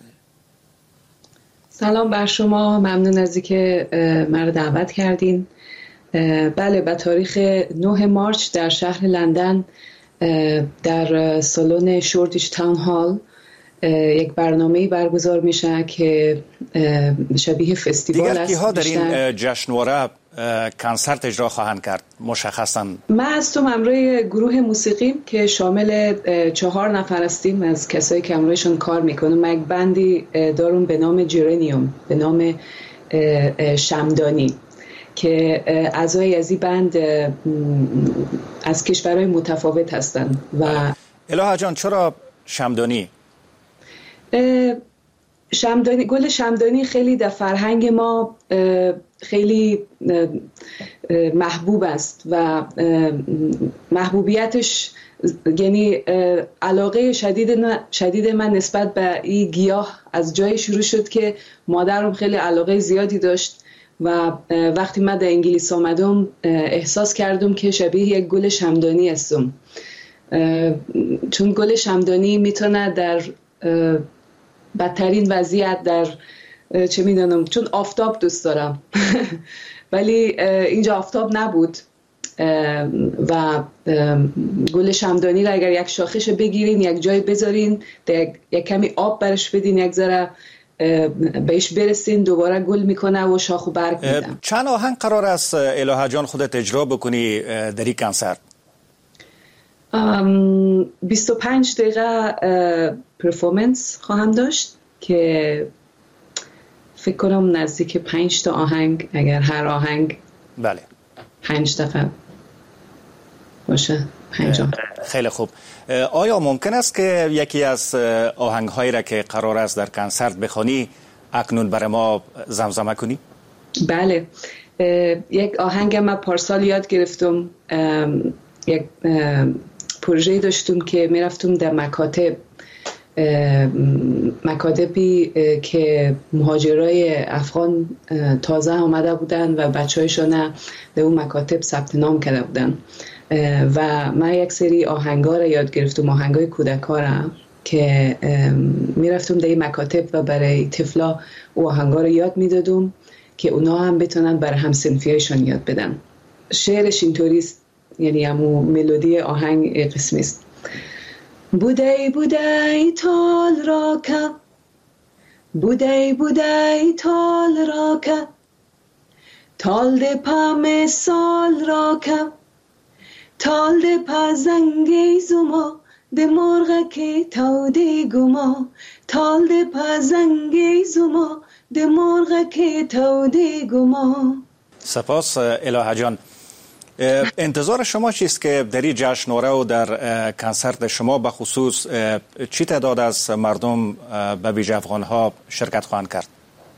سلام بر شما، ممنون از اینکه مرا دعوت کردین. بله، به تاریخ 9 مارچ در شهر لندن در سالن شوردیش تاون هال یک برنامه‌ای برگزار میشه که شبیه فستیوال است. دیگر کیها در این جشنواره کنسرت اجرا خواهند کرد مشخصاً؟ من هستم همراه گروه موسیقی که شامل 4 نفر هستیم از کسایی که همراهشون کار میکنم. من یک بندی دارم به نام جرانیوم، به نام شمدانی، که اعضای از این بند از کشورهای متفاوت هستند. و الهه جان، چرا شمدانی؟ گل شمدانی خیلی در فرهنگ ما خیلی محبوب است و محبوبیتش یعنی علاقه شدید من نسبت به این گیاه از جای شروع شد که مادرم خیلی علاقه زیادی داشت و وقتی من در انگلیس آمدم احساس کردم که شبیه یک گل شمعدانی هستم، چون گل شمعدانی میتونه در بدترین وضعیت در چه میدونم، چون آفتاب دوست دارم ولی اینجا آفتاب نبود و گل شمعدانی را اگر یک شاخش بگیرین یک جای بذارین یک کمی آب برش بدین یک ذره بهش برسین دوباره گل میکنه و شاخ و برگ میده. چند آهنگ قرار است الهه جان خودت اجرا بکنی در این کنسرت؟ 25 دقیقه پرفورمنس خواهم داشت که فکر کنم نزدیک 5 تا آهنگ، اگر هر آهنگ بله 5 دقیقه باشه. 5 خیلی خوب. آیا ممکن است که یکی از آهنگ هایی را که قرار است در کنسرت بخوانی اکنون برای ما زمزمه کنی؟ بله، یک آهنگ من پارسال یاد گرفتم. یک پروژه داشتم که میرفتم در مکاتبی که مهاجرای افغان تازه آمده بودن و بچه‌هایشان در اون مکاتب ثبت نام کرده بودن و من یک سری آهنگا را یاد گرفتم، آهنگای کودک‌ها را که میرفتم در این مکاتب و برای طفلا او آهنگا را یاد میدادم که اونا هم بتونن برای همسنفیایشان یاد بدن. شعرش اینطوریست، یعنی همون ملودی آهنگ قسمی است. بودی بودی تال را که، بودی بودی تال را که، تال ده پا مثال را که، تال ده پا زنگی زما، ده مرغ که تو ده گما، تال ده پا زنگی زما، ده مرغ که تو ده گما. سپاس الهه جان. انتظار شما چیست که در این جشنواره و در کنسرت شما به خصوص چی تعداد از مردم به ویژه افغان‌ها شرکت خواهند کرد؟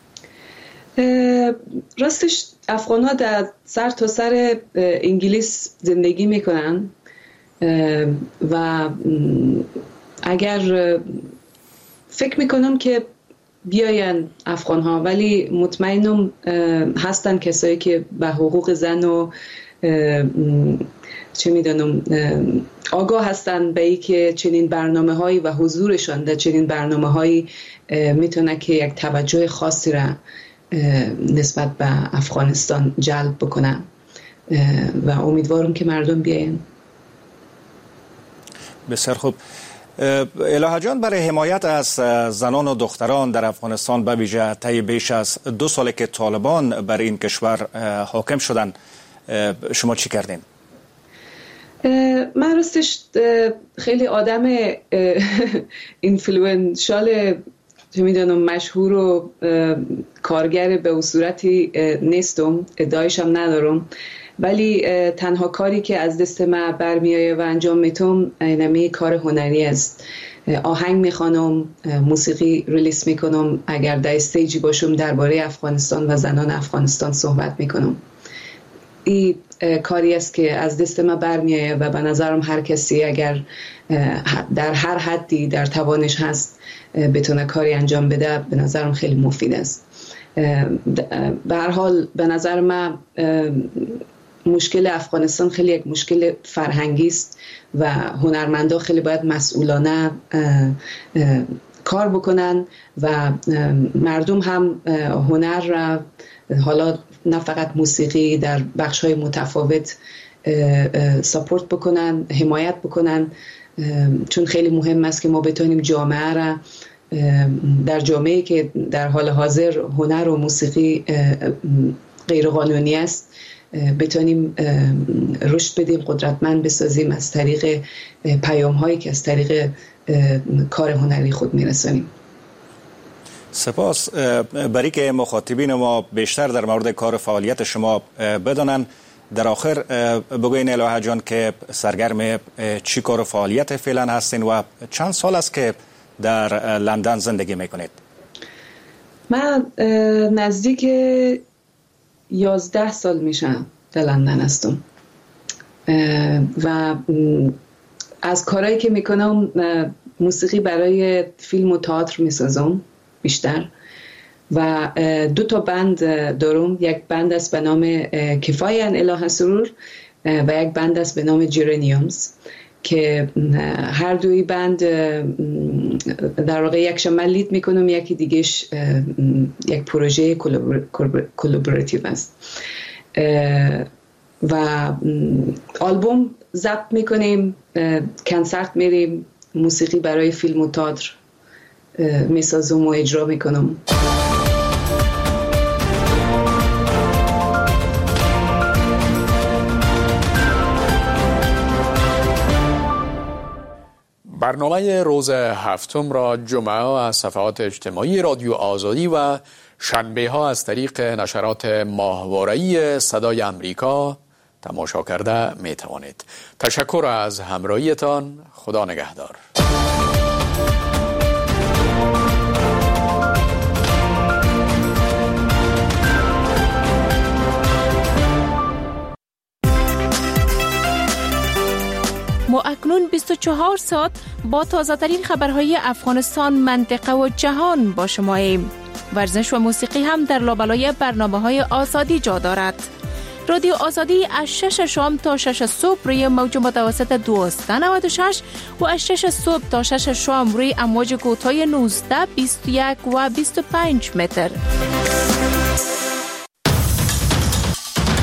راستش افغان‌ها در سر تا سر انگلیس زندگی میکنن و اگر فکر میکنم که بیاین افغان‌ها، ولی مطمئنم هستن کسایی که به حقوق زن و چه میدونم آگاه هستن به ای که چنین برنامه هایی و حضورشان در چنین برنامه هایی میتونه که یک توجه خاصی را نسبت به افغانستان جلب بکنه و امیدوارم که مردم بیاین. بسیار خوب. الهه جان، برای حمایت از زنان و دختران در افغانستان به ویژه طی بیش از 2 سال که طالبان بر این کشور حاکم شدن شما چی کردین؟ من راستش خیلی آدم اینفلوئنشال چه میدونم مشهور و کارگر به اون صورتی نیستم، ادعایشم ندارم، ولی تنها کاری که از دست من برمیایه و انجام میتونم اینمی کار هنری است. آهنگ میخوانم، موسیقی ریلیس میکنم، اگر در استیجی باشم درباره افغانستان و زنان افغانستان صحبت میکنم. این کاری است که از دست ما برمیایه و به نظرم هر کسی اگر در هر حدی در توانش هست بتونه کاری انجام بده به نظرم خیلی مفید است. به هر حال به نظر من مشکل افغانستان خیلی یک مشکل فرهنگی است و هنرمندا خیلی باید مسئولانه کار بکنن و مردم هم هنر را حالا نه فقط موسیقی در بخش‌های متفاوت ساپورت بکنن، حمایت بکنن، چون خیلی مهم است که ما بتونیم جامعه را در جامعه‌ای که در حال حاضر هنر و موسیقی غیرقانونی است بتونیم رشد بدیم، قدرتمند بسازیم از طریق پیام‌هایی که از طریق کار هنری خود میرسانیم. سپاس. برای که مخاطبین ما بیشتر در مورد کار فعالیت شما بدانند، در آخر بگوین الهه جان که سرگرم چی کار و فعالیت فعلا هستین و چند سال است که در لندن زندگی میکنید؟ من نزدیک 11 سال میشه در لندن هستم و از کارهایی که میکنم موسیقی برای فیلم و تئاتر میسازم بیشتر و 2 بند دارم. یک بند است به نام کفایه ان اله سرور و یک بند است به نام جرانیومز که هر دوی بند در واقع یکش من لید میکنم، یکی دیگهش یک پروژه کلابوراتیو است و آلبوم ضبط میکنیم، کنسرت میریم، موسیقی برای فیلم و تئاتر میسازم و اجرا میکنم. برنامه روز هفتم را جمعه از صفحات اجتماعی رادیو آزادی و شنبه ها از طریق نشرات ماهواره‌ای صدای امریکا تماشا کرده می توانید. تشکر از همراهیتان. خدا نگهدار. ما اکنون 24 ساعت با تازه‌ترین خبرهای افغانستان، منطقه و جهان با شماییم. ورزش و موسیقی هم در لابلای برنامه‌های آزادی جا دارد. رادیو آزادی از 6 شام تا 6 صبح روی موج متوسط 1296 و از 6 صبح تا 6 شام روی امواج کوتاه 19، 21 و 25 متر.